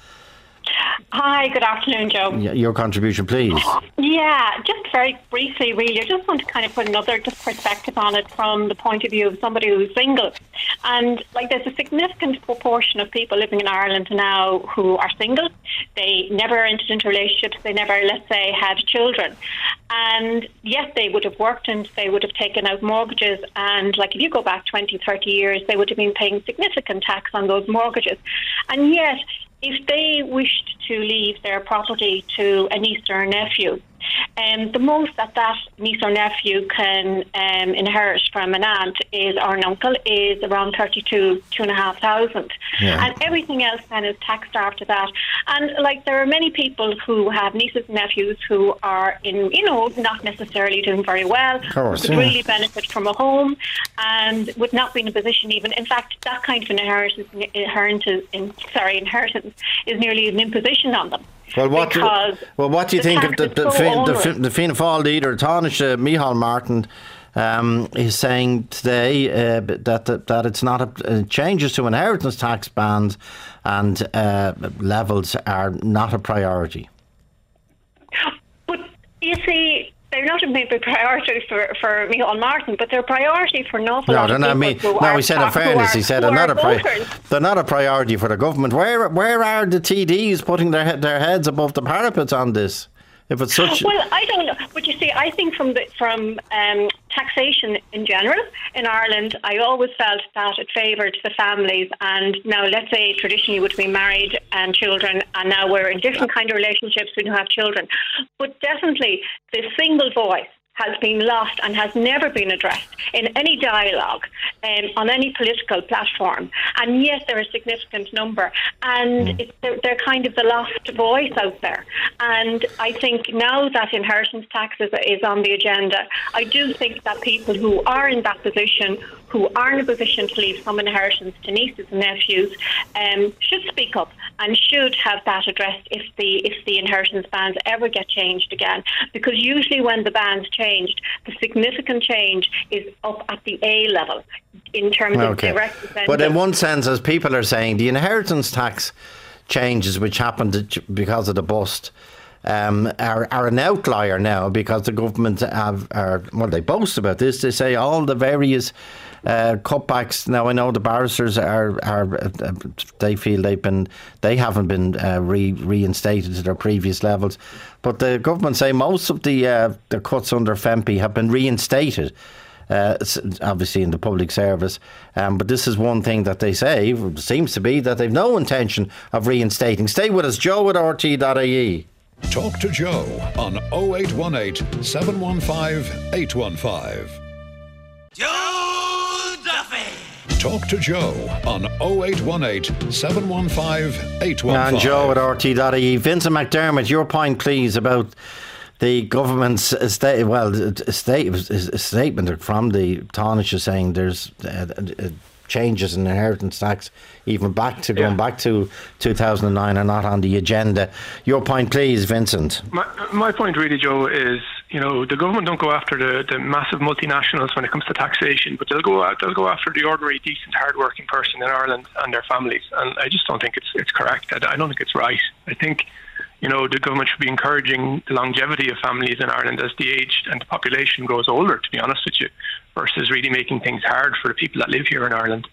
Hi, good afternoon, Joe. y- your contribution, please. Yeah, just very briefly, really, I just want to kind of put another just perspective on it from the point of view of somebody who's single. And, like, there's a significant proportion of people living in Ireland now who are single. They never entered into relationships. They never, let's say, had children. And, yes, they would have worked and they would have taken out mortgages. And, like, if you go back twenty, thirty years, they would have been paying significant tax on those mortgages. And yet, if they wished to leave their property to a niece or a nephew, um, the most that that niece or nephew can um, inherit from an aunt is, or an uncle, is around thirty-two, two and a half thousand. Yeah. And everything else then is taxed after that. And like there are many people who have nieces and nephews who are in, you know, not necessarily doing very well, Of course, would yeah. really benefit from a home and would not be in a position even, in fact, that kind of an inheritance, inheritance in, sorry, inheritance is nearly an imposition on them. Well, what do, Because well, what do you the think of tax the is the, so Fi- the, onerous. Fi- the Fianna Fáil leader, Taoiseach uh, Micheál Martin, um, is saying today uh, that, that that it's not a, uh, changes to inheritance tax bands and uh, levels are not a priority. But you see, they're not a maybe priority for, for Micheál Martin, but they're a priority for an awful No, lot they're of not. people Me, who no, are, he said in who fairness, are- he said who they're not are a pri- voters. they're not a priority for the government. Where where are the T Ds putting their he- their heads above the parapet on this? If it's such, Well, I don't know, but you see, I think from the, from um, taxation in general in Ireland, I always felt that it favoured the families. And now, let's say traditionally would be married and children, and now we're in different kind of relationships. We don't have children, but definitely the single voice has been lost and has never been addressed in any dialogue um, on any political platform. And yet they're a significant number. And Mm. it's, they're, they're kind of the lost voice out there. And I think now that inheritance tax is, is on the agenda, I do think that people who are in that position, who are in a position to leave some inheritance to nieces and nephews, um, should speak up and should have that addressed if the if the inheritance bands ever get changed again. Because usually when the bands changed, the significant change is up at the A level in terms okay. of the representative. But in one sense, as people are saying, the inheritance tax changes which happened because of the bust um, are, are an outlier now, because the government have are well, they boast about this. They say all the various uh, cutbacks. Now I know the barristers are are uh, they feel they've been they haven't been uh, re, reinstated to their previous levels, but the government say most of the uh, the cuts under F E M P have been reinstated. Uh, obviously in the public service, um, but this is one thing that they say seems to be that they've no intention of reinstating. Stay with us, Joe at R T dot I E. Talk to Joe on oh eight one eight, seven one five, eight one five. Joe Duffy. Talk to Joe on oh eight one eight, seven one five, eight one five. And Joe at R T dot I E. Vincent McDermott, your point please about the government's state, well, a state, a statement from the Taoiseach saying there's uh, uh, changes in inheritance tax, even back to going Yeah. back to two thousand nine, are not on the agenda. Your point, please, Vincent. My, my point really, Joe, is, you know, the government don't go after the, the massive multinationals when it comes to taxation, but they'll go out, they'll go after the ordinary, decent, hard-working person in Ireland and their families. And I just don't think it's it's correct. I, I don't think it's right. I think, you know, the government should be encouraging the longevity of families in Ireland as the age and the population grows older, to be honest with you, versus really making things hard for the people that live here in Ireland.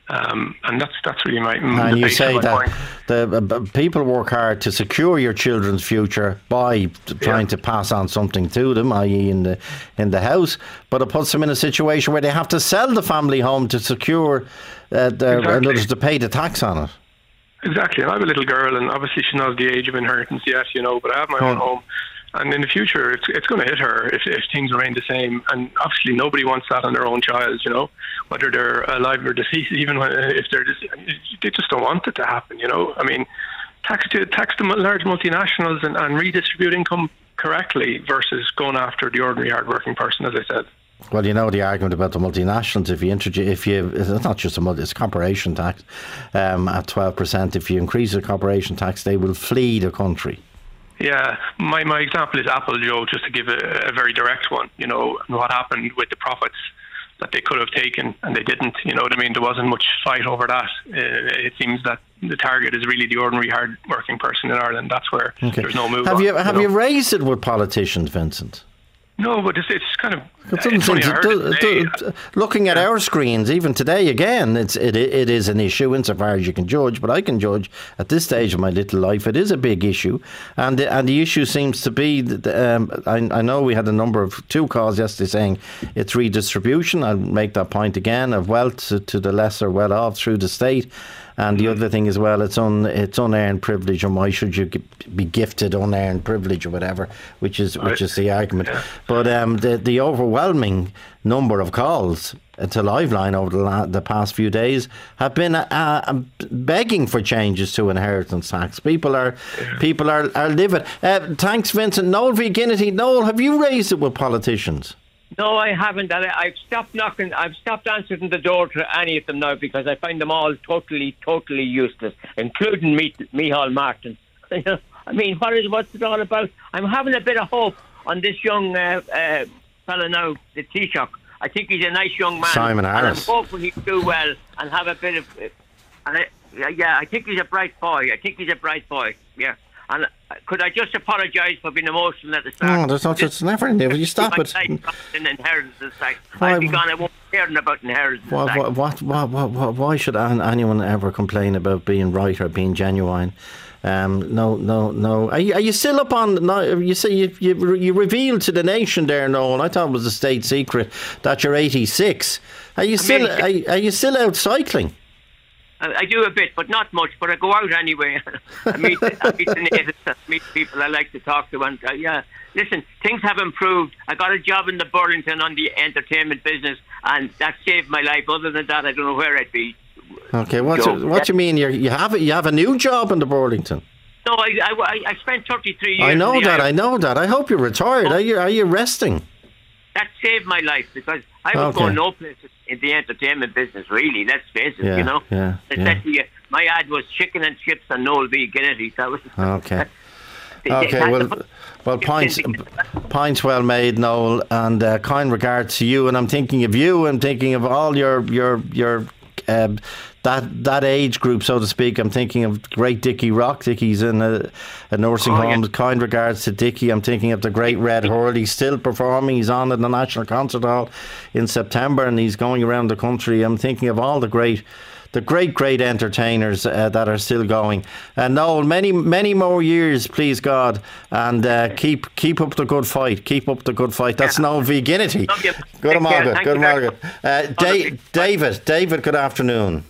Um, and that's that's really my. my and you say that point. the uh, people work hard to secure your children's future by trying yeah. to pass on something to them, that is, in the in the house. But it puts them in a situation where they have to sell the family home to secure uh, the, exactly. in order to pay the tax on it. Exactly. And I have a little girl, and obviously she's not at the age of inheritance yet, you know. But I have my yeah. own home. And in the future, it's it's going to hit her if, if things remain the same. And obviously, nobody wants that on their own child, you know, whether they're alive or deceased. Even when, if they're just, they just don't want it to happen, you know. I mean, tax tax the large multinationals and, and redistribute income correctly versus going after the ordinary hardworking person, as I said. Well, you know the argument about the multinationals. If you introduce, if you, it's not just a multi, it's corporation tax um, at twelve percent. If you increase the corporation tax, they will flee the country. Yeah, my, my example is Apple, Joe, just to give a, a very direct one, you know, and what happened with the profits that they could have taken and they didn't, you know what I mean? There wasn't much fight over that. Uh, it seems that the target is really the ordinary hard-working person in Ireland. That's where okay. there's no move have on. You, have you, know? you raised it with politicians, Vincent? No, but it's, it's kind of it it's funny, it do, do, do, looking at our screens, even today, again, it's it it is an issue insofar as you can judge. But I can judge at this stage of my little life, it is a big issue, and the, and the issue seems to be that, um, I, I know we had a number of two calls yesterday saying it's redistribution. I'll make that point again of wealth to, to the lesser well off through the state. And the other thing as well, it's un, it's unearned privilege, and why should you be gifted unearned privilege or whatever, which is which is the argument. Yeah. But um, the the overwhelming number of calls to Liveline over the, la- the past few days have been uh, uh, begging for changes to inheritance tax. People are yeah. people are, are livid. Uh, thanks, Vincent. Noel V. Ginnity. Noel, have you raised it with politicians? No, I haven't. I, I've stopped knocking. I've stopped answering the door to any of them now because I find them all totally, totally useless, including me, Micheál Martin. I mean, what is what's it all about? I'm having a bit of hope on this young uh, uh, fella now, the Taoiseach. I think he's a nice young man. Simon Harris. And I'm hoping he'll do well and have a bit of. Uh, and I, yeah, I think he's a bright boy. I think he's a bright boy. Yeah. And could I just apologise for being emotional at the start? No, there's no such never in there. Will you stop it? An inheritance tax. I'd be gone. I won't be caring about inheritance what, tax. What, what, what, what, what, why should anyone ever complain about being right or being genuine? Um, no, no, no. Are you, are you still up on? No, you say you, you you revealed to the nation there, Noel. I thought it was a state secret that you're eighty-six. Are you still? Are you, are you still out cycling? I do a bit, but not much. But I go out anyway. I meet, I meet the natives, I meet people I like to talk to. And uh, yeah, listen, things have improved. I got a job in the Burlington on the entertainment business, and that saved my life. Other than that, I don't know where I'd be. Okay, what's it, what do you mean? You're, you have you have a new job in the Burlington? No, I I, I spent thirty-three years. I know that. I, I know that. I hope you're retired. Oh. Are you Are you resting? That saved my life because I was okay. going no places in the entertainment business, really. Let's face it, yeah, you know. Yeah, I yeah. said to you, my ad was chicken and chips and Noel V. Ginnity. That was okay. Okay, well, well, points, points well made, Noel, and uh, kind regards to you. And I'm thinking of you. I'm thinking of all your your your. Uh, that that age group, so to speak. I'm thinking of great Dickie Rock. Dickie's in a, a nursing oh, home. yeah. Kind regards to Dickie. I'm thinking of the great Red Hurley. He's still performing. He's on at the National Concert Hall in September, and he's going around the country. I'm thinking of all the great, the great, great entertainers uh, that are still going. And uh, Noel, many, many more years, please God, and uh, keep keep up the good fight. Keep up the good fight. That's yeah. Noel V. Ginnity. Good morning. Good morning. Uh, da- David. David. Good afternoon.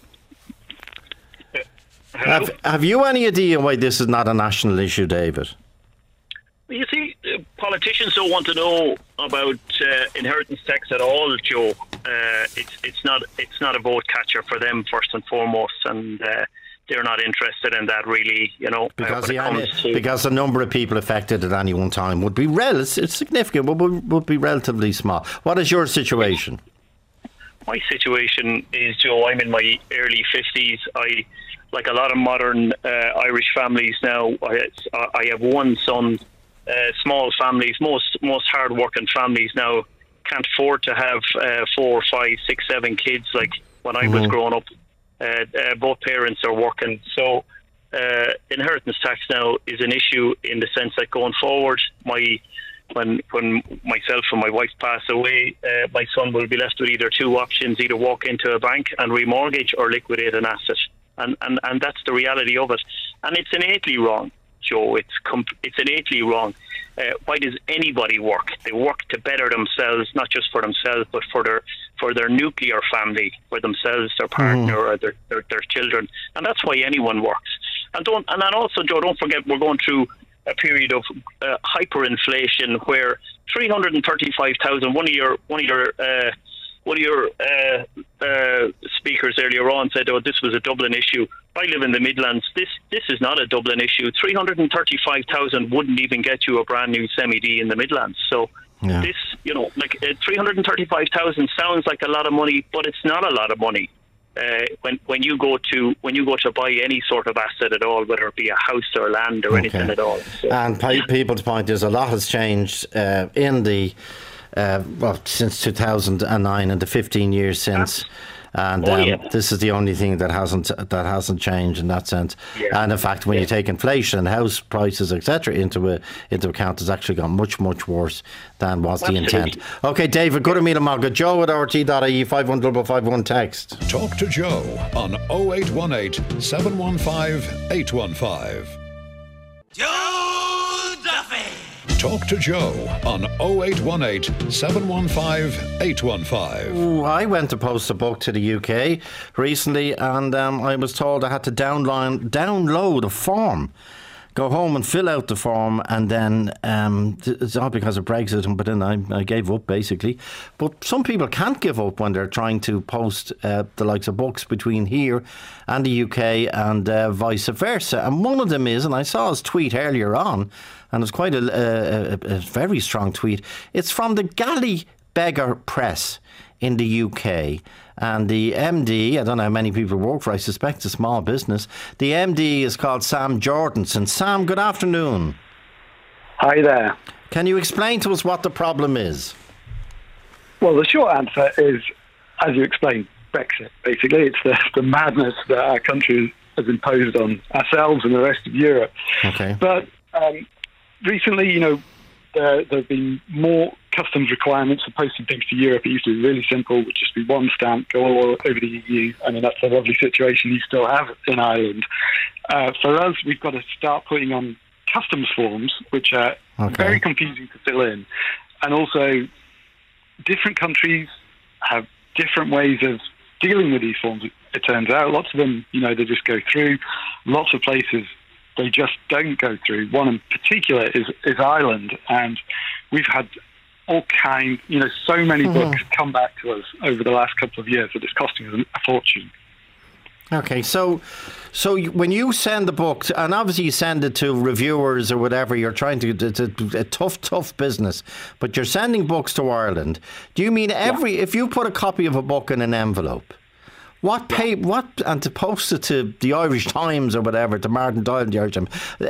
Have, have you any idea why this is not a national issue, David? You see, uh, politicians don't want to know about uh, inheritance tax at all, Joe. Uh, it's it's not it's not a vote catcher for them first and foremost, and uh, they're not interested in that really. You know, because uh, the any, because the number of people affected at any one time would be rel it's, it's significant, but would, would be relatively small. What is your situation? My situation is, Joe, I'm in my early fifties. I. Like a lot of modern uh, Irish families now, I, I have one son. Uh, small families, most most hard-working families now can't afford to have uh, four, five, six, seven kids. Like when I mm-hmm. was growing up, uh, uh, both parents are working. So uh, inheritance tax now is an issue in the sense that going forward, my when when myself and my wife pass away, uh, my son will be left with either two options: either walk into a bank and remortgage, or liquidate an asset. And and, and that's the reality of it. And it's innately wrong, Joe. It's comp- it's innately wrong. Uh, why does anybody work? They work to better themselves, not just for themselves, but for their for their nuclear family, for themselves, their partner, mm. or their, their their children. And that's why anyone works. And don't and then also, Joe, don't forget we're going through a period of uh, hyperinflation where three hundred thirty-five thousand. One of your one of your uh, one of your uh, uh, speakers earlier on said, "Oh, this was a Dublin issue." I live in the Midlands. This this is not a Dublin issue. three hundred thirty-five thousand wouldn't even get you a brand new semi-D in the Midlands. So yeah. this, you know, like uh, three hundred thirty-five thousand sounds like a lot of money, but it's not a lot of money. Uh, when when you go to when you go to buy any sort of asset at all, whether it be a house or land or okay. anything at all. So. And people's point is a lot has changed uh, in the uh, well since two thousand nine and the fifteen years since. And um, oh, yeah. this is the only thing that hasn't that hasn't changed in that sense. Yeah. And in fact, when yeah. you take inflation and house prices, et cetera, into a, into account, it's actually got much much worse than was Absolutely. the intent. Okay, David, good to meet him. Joe at R T dot I E, five one five five one text. Talk to Joe on oh eight one eight, seven one five, eight one five. Joe Duffy. Talk to Joe on oh eight one eight, seven one five, eight one five. Ooh, I went to post a book to the U K recently, and um, I was told I had to download, download a form. Go home and fill out the form, and then um, it's all because of Brexit, but then I, I gave up basically. But some people can't give up when they're trying to post uh, the likes of books between here and the U K and uh, vice versa. And one of them is, and I saw his tweet earlier on, and it's quite a, a, a very strong tweet. It's from the Galley Beggar Press in the U K. And the M D, I don't know how many people work for, I suspect it's a small business. The M D is called Sam Jordanson. Sam, good afternoon. Hi there. Can you explain to us what the problem is? Well, the short answer is, as you explained, Brexit. Basically, it's the, the madness that our country has imposed on ourselves and the rest of Europe. Okay. But um, recently, you know, there, there have been more customs requirements for posting things to Europe. It used to be really simple, would just be one stamp, go all over the E U. I mean, that's a lovely situation you still have in Ireland. Uh, for us, we've got to start putting on customs forms, which are okay. very confusing to fill in. And also, different countries have different ways of dealing with these forms, it turns out. Lots of them, you know, they just go through. Lots of places, they just don't go through. One in particular is, is Ireland, and we've had all kind, you know, so many mm-hmm. books come back to us over the last couple of years that it's costing us a fortune. Okay, so so when you send the book, and obviously you send it to reviewers or whatever, you're trying to, it's a, a tough, tough business, but you're sending books to Ireland. Do you mean every, yeah. if you put a copy of a book in an envelope, what pay, what, and to post it to the Irish Times or whatever, to Martin Doyle, the Irish Times,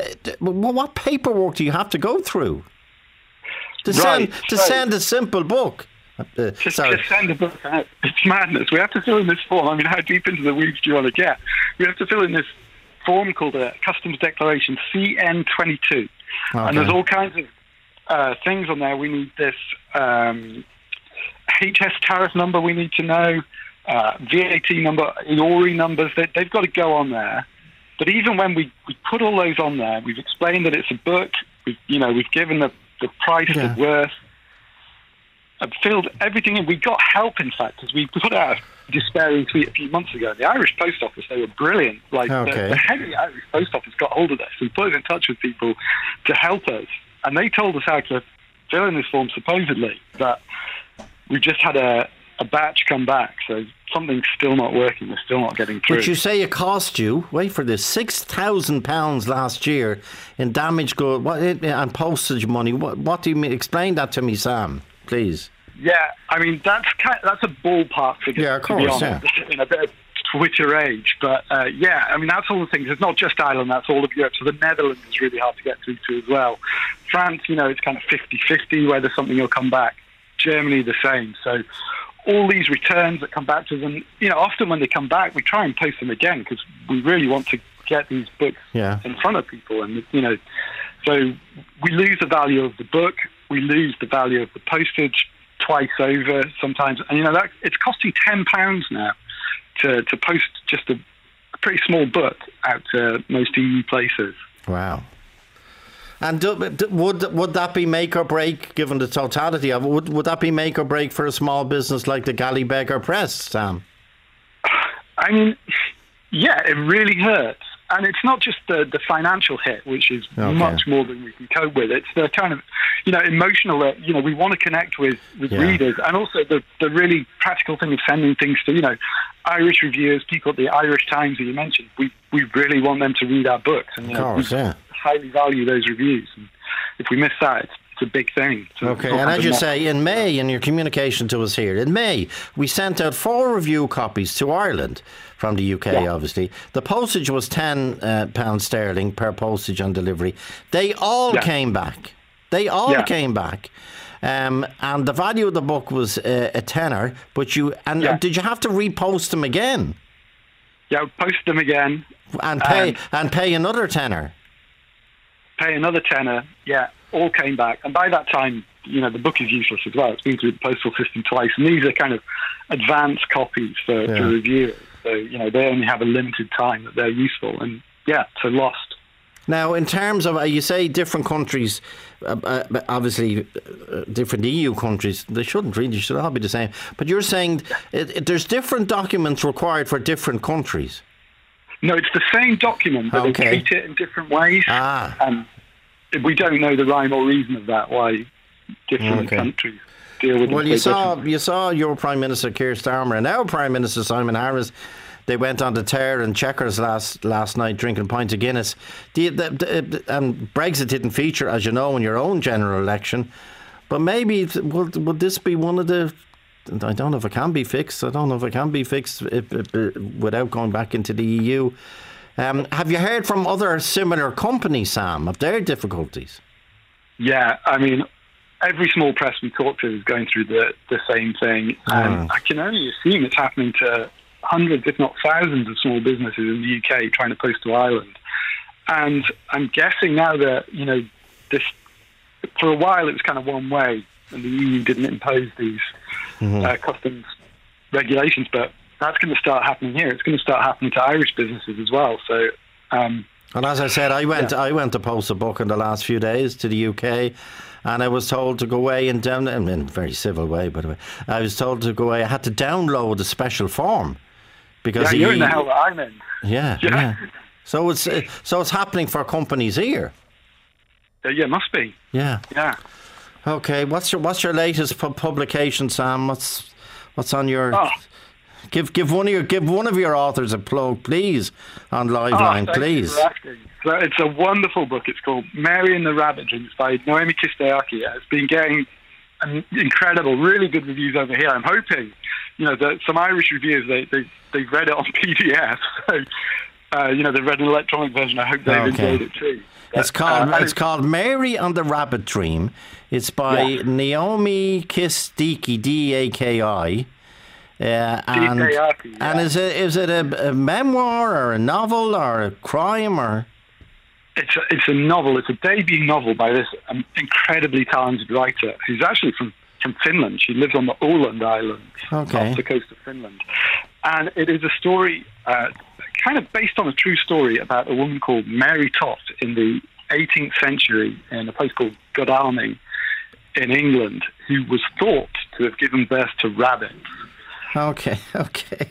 what paperwork do you have to go through? To right, send to right. send a simple book. Uh, just, sorry. just send a book out. It's madness. We have to fill in this form. I mean, how deep into the weeds do you want to get? We have to fill in this form called a Customs Declaration C N twenty-two. Okay. And there's all kinds of uh, things on there. We need this um, H S tariff number we need to know, uh, V A T number, I O R I numbers. They, they've got to go on there. But even when we, we put all those on there, we've explained that it's a book. We've, you know, we've given the the price, yeah. the worth. I've filled everything in. We got help, in fact, because we put out a despairing tweet a few months ago. The Irish Post Office, they were brilliant. Like okay. the, the head of the Irish Post Office got hold of us and put us in touch with people to help us. And they told us how to fill in this form, supposedly. But we just had a, a batch come back, so something's still not working. We're still not getting through. But you say it cost you, wait for this, six thousand pounds last year in damage good what, and postage money. What, what do you mean? Explain that to me, Sam, please. Yeah, I mean, that's kind of, that's a ballpark figure, yeah, of course, to be honest, yeah. in a bit of Twitter age. But uh, yeah, I mean, that's all the things. It's not just Ireland, that's all of Europe. So the Netherlands is really hard to get through to as well. France, you know, it's kind of fifty-fifty whether something will come back. Germany, the same. So all these returns that come back to them, you know, often when they come back, we try and post them again because we really want to get these books yeah. in front of people. And, you know, so we lose the value of the book. we lose the value of the postage twice over sometimes. And, you know, that it's costing ten pounds now to, to post just a, a pretty small book out to most E U places. Wow. And do, do, would would that be make or break, given the totality of it? Would, would that be make or break for a small business like the Galley Beggar Press, Sam? I mean, yeah, it really hurts. And it's not just the, the financial hit, which is okay. much more than we can cope with. It's the kind of, you know, emotional, uh, you know, we want to connect with, with yeah. readers. And also the, the really practical thing of sending things to, you know, Irish reviewers, people at the Irish Times that you mentioned. We we really want them to read our books. And, you know, of course, we yeah. highly value those reviews. And if we miss that, it's, it's a big thing. So okay, and as you say, in May, in your communication to us here, in May, we sent out four review copies to Ireland from the U K, yeah. obviously. The postage was ten uh, pounds sterling per postage on delivery. They all yeah. came back. They all yeah. came back. Um, and the value of the book was uh, a tenner, but you, and yeah. did you have to repost them again? Yeah, post them again. And pay, um, and pay another tenner. Pay another tenner, yeah, all came back. And by that time, you know, the book is useless as well. It's been through the postal system twice. And these are kind of advanced copies for, yeah. for reviewers. So, you know, they only have a limited time that they're useful. And, yeah, so lost. Now, in terms of, uh, you say different countries, uh, uh, obviously uh, different E U countries, they shouldn't really, should all be the same. But you're saying it, it, there's different documents required for different countries. No, it's the same document, but okay. they treat it in different ways. Ah. And we don't know the rhyme or reason of that, why different okay. countries deal with it. Well, you saw, you saw your Prime Minister Keir Starmer and our Prime Minister Simon Harris. They went on the tear in Chequers last last night drinking pints of Guinness. The, the, the, and Brexit didn't feature, as you know, in your own general election. But maybe, would, would this be one of the... I don't know if it can be fixed. I don't know if it can be fixed if, if, if, without going back into the E U. Um, have you heard from other similar companies, Sam, of their difficulties? Yeah, I mean, every small press we talk to is going through the, the same thing. And oh. I can only assume it's happening to hundreds, if not thousands, of small businesses in the U K trying to post to Ireland. And I'm guessing now that, you know, this for a while it was kind of one way, and the E U didn't impose these mm-hmm. uh, customs regulations, but that's going to start happening here. It's going to start happening to Irish businesses as well. So, um, and as I said, I went yeah. I went to post a book in the last few days to the U K, and I was told to go away and down in a very civil way, by the way. I was told to go away. I had to download a special form because yeah, you're he, in the hell that I'm in. Yeah, yeah. yeah. So it's uh, so it's happening for companies here. Uh, yeah, must be. Yeah, yeah. Okay, what's your what's your latest pu- publication, Sam? What's what's on your? Oh. Give give one of your give one of your authors a plug, please, on Liveline, oh, please. So it's a wonderful book. It's called Mary and the Rabbit Dream. It's by Naomi Kisteaki. It's been getting an incredible, really good reviews over here. I'm hoping, you know, that some Irish reviewers they they they've read it on P D F. So, uh, you know, they've read an electronic version. I hope they've okay. enjoyed it too. It's called uh, it's called Mary and the Rabbit Dream. It's by yeah. Naomi Kisteaki, D A K I. Uh, and yeah. and is it is it a, a memoir or a novel or a crime or? It's a, it's a novel. It's a debut novel by this um, incredibly talented writer who's actually from, from Finland. She lives on the Åland Islands okay. off the coast of Finland, and it is a story uh, kind of based on a true story about a woman called Mary Toft in the eighteenth century in a place called Godalming in England, who was thought to have given birth to rabbits. Okay, okay.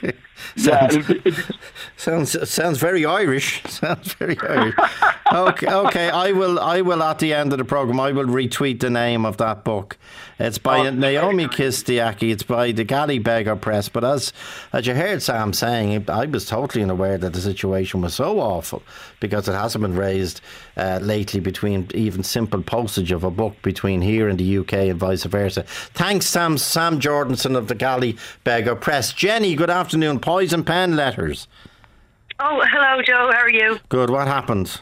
sounds, yeah, sounds sounds very Irish. Sounds very Irish. Okay, okay. I will. I will. At the end of the program, I will retweet the name of that book. It's by oh, Naomi Kisteaki. It's by the Galley Beggar Press. But as as you heard Sam saying, I was totally unaware that the situation was so awful because it hasn't been raised uh, lately between even simple postage of a book between here and the U K and vice versa. Thanks, Sam. Sam Jordanson of the Galley Beggar Press. Jenny, good afternoon. Poison pen letters. Oh, hello, Joe. How are you? Good. What happened?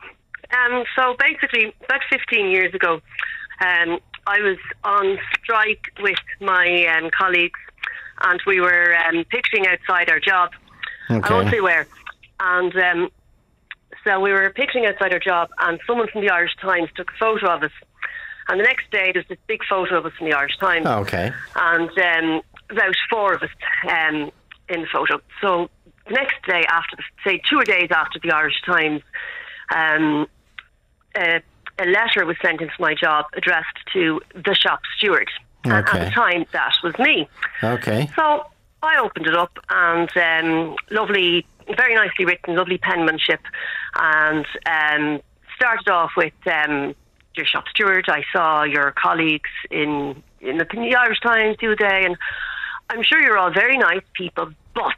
Um, so basically, about fifteen years ago, um, I was on strike with my um, colleagues, and we were um, pitching outside our job. Okay. I won't say where. And um, so we were pitching outside our job, and someone from the Irish Times took a photo of us. And the next day, there's this big photo of us in the Irish Times. Oh, okay. And um, about four of us um, in the photo. So the next day, after the, say two days after the Irish Times, um, uh, a letter was sent into my job addressed to the shop steward. Okay. And at the time, that was me. Okay. So I opened it up, and um, lovely, very nicely written, lovely penmanship, and um, started off with um, your shop steward. I saw your colleagues in, in the, in the Irish Times the other day, and I'm sure you're all very nice people, but...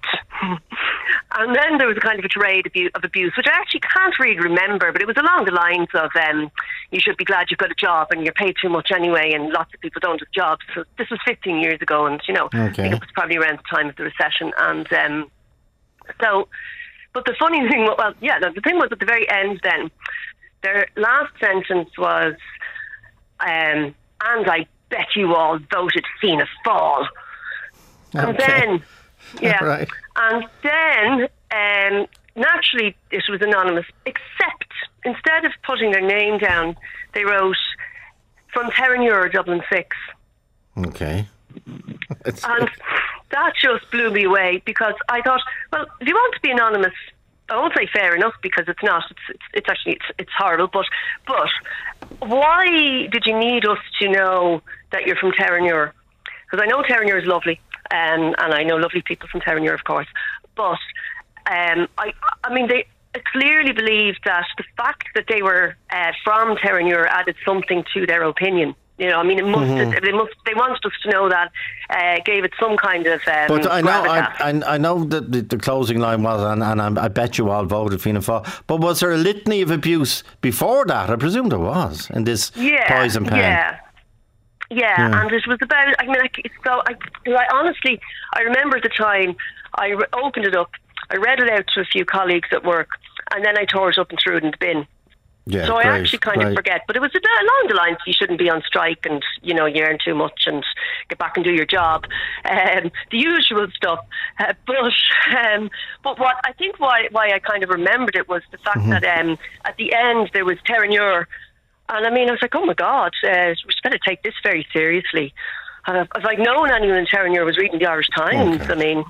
And then there was a kind of a tirade of abuse, which I actually can't really remember, but it was along the lines of, um, you should be glad you've got a job and you're paid too much anyway, and lots of people don't have jobs. So this was fifteen years ago, and, you know, okay. I think it was probably around the time of the recession. And um, so, but the funny thing, well, yeah, the thing was at the very end then, their last sentence was, um, and I bet you all voted Fianna Fáil. Okay. And then... Yeah, right. And then um, naturally it was anonymous, except instead of putting their name down, they wrote from Terenure, Dublin six. Okay. And that just blew me away, because I thought, well, if you want to be anonymous, I won't say fair enough, because it's not. It's it's, it's actually it's, it's horrible. But but why did you need us to know that you're from Terenure? Because I know Terenure is lovely. Um, and I know lovely people from Terenure, of course. But, um, I I mean, they clearly believed that the fact that they were uh, from Terenure added something to their opinion. You know, I mean, it must. Mm-hmm. They must. They wanted us to know that. Uh, gave it some kind of. Um, but I know. I, I, I know that the, the closing line was, and, and I, I bet you all voted Fianna Fáil. But was there a litany of abuse before that? I presume there was in this yeah, poison pen. Yeah. Yeah, yeah, and it was about, I mean, I, so I, I honestly, I remember at the time, I re- opened it up, I read it out to a few colleagues at work, and then I tore it up and threw it in the bin. Yeah, so great, I actually kind great. of forget, but it was along the lines, you shouldn't be on strike and, you know, you earn too much and get back and do your job. Um, the usual stuff. Uh, but um, but what I think why, why I kind of remembered it was the fact mm-hmm. that um, at the end there was Terenure. And I mean, I was like, oh my God, uh, we better take this very seriously. And if, if I'd known anyone in Terenure was reading the Irish Times, okay. I mean...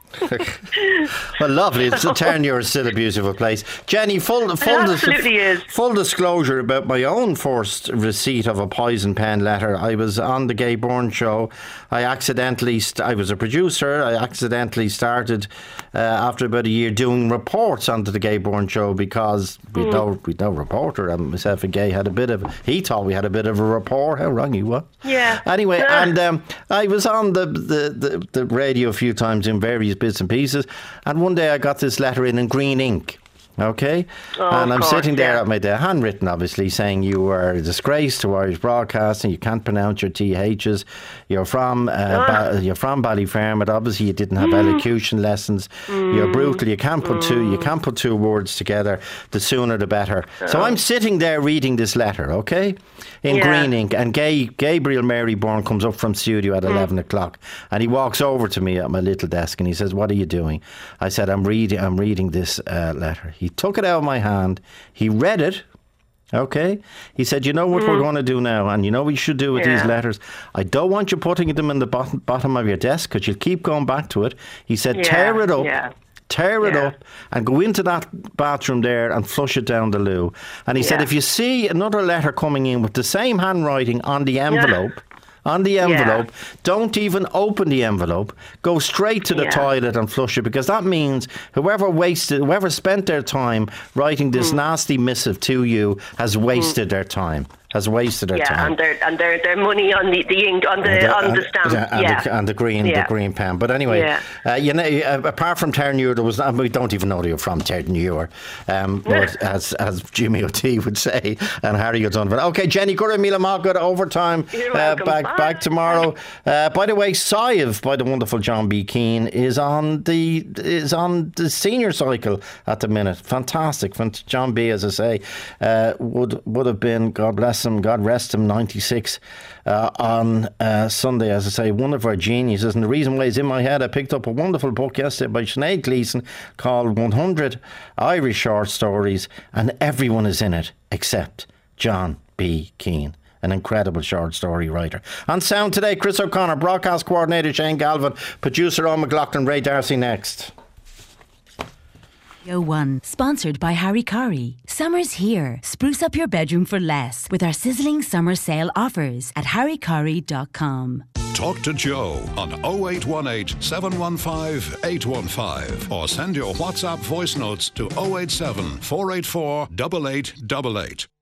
Well, lovely. It's the Terenure is still a beautiful place. Jenny, full full, absolutely dis- is. full disclosure about my own first receipt of a poison pen letter. I was on the Gay Byrne show. I accidentally, st- I was a producer. I accidentally started uh, after about a year doing reports onto the Gay Byrne show, because we mm. no we no reporter. And myself and Gay had a bit of. He thought we had a bit of a rapport. How wrong he was. Yeah. Anyway, yeah. and um, I was on the, the the the radio a few times in various bits and pieces, and one day I got this letter in in green ink. Okay, oh, and I'm course, sitting there yeah. at my desk, handwritten obviously, saying you are a disgrace to Irish broadcasting, you can't pronounce your T H's, you're from uh, ah. ba- you're from Ballyfermot, obviously you didn't have mm. elocution lessons, mm. you're brutal, you can't put mm. two you can't put two words together, the sooner the better. Oh. So I'm sitting there reading this letter, okay, in yeah. green ink, and Gay, Gabriel Mary Byrne comes up from studio at mm. eleven o'clock, and he walks over to me at my little desk and he says, what are you doing? I said, I'm reading I'm reading this uh, letter. He took it out of my hand, he read it, okay, he said, you know what mm. we're going to do now, and you know what you should do with yeah. these letters, I don't want you putting them in the bottom, bottom of your desk, because you'll keep going back to it. He said, yeah. tear it up yeah. tear it yeah. up and go into that bathroom there and flush it down the loo. And he yeah. said, if you see another letter coming in with the same handwriting on the envelope, yeah. on the envelope, yeah. don't even open the envelope, go straight to the yeah. toilet and flush it, because that means whoever wasted, whoever spent their time writing this mm. nasty missive to you has wasted mm. their time. Has wasted their yeah, time. and their and their, their money on the, the ink on the, the on and, the stamp. And, yeah. the, and the green yeah. the green pen. But anyway, yeah. uh, you know, uh, apart from Terenure, there was uh, we don't even know you're from Terenure, um, but as as Jimmy O'T would say, and Harry O'Donovan. Okay, Jenny, good Mila good overtime. Uh, back Bye. back tomorrow. Uh, by the way, Sive by the wonderful John B. Keane is on the is on the senior cycle at the minute. Fantastic. John B, as I say, uh, would would have been, God bless him, God rest him, ninety-six uh, on uh, Sunday, as I say, one of our geniuses. And the reason why he's in my head, I picked up a wonderful book yesterday by Sinead Gleeson called one hundred Irish Short Stories, and everyone is in it except John B. Keane. an incredible short story writer. On sound today, Chris O'Connor, broadcast coordinator Shane Galvin, producer Owen McLaughlin, Ray Darcy next. Radio one, sponsored by Harry Curry. Summer's here. Spruce up your bedroom for less with our sizzling summer sale offers at harry curry dot com. Talk to Joe on oh eight one eight, seven one five, eight one five or send your WhatsApp voice notes to oh eight seven, four eight four, eight eight eight eight.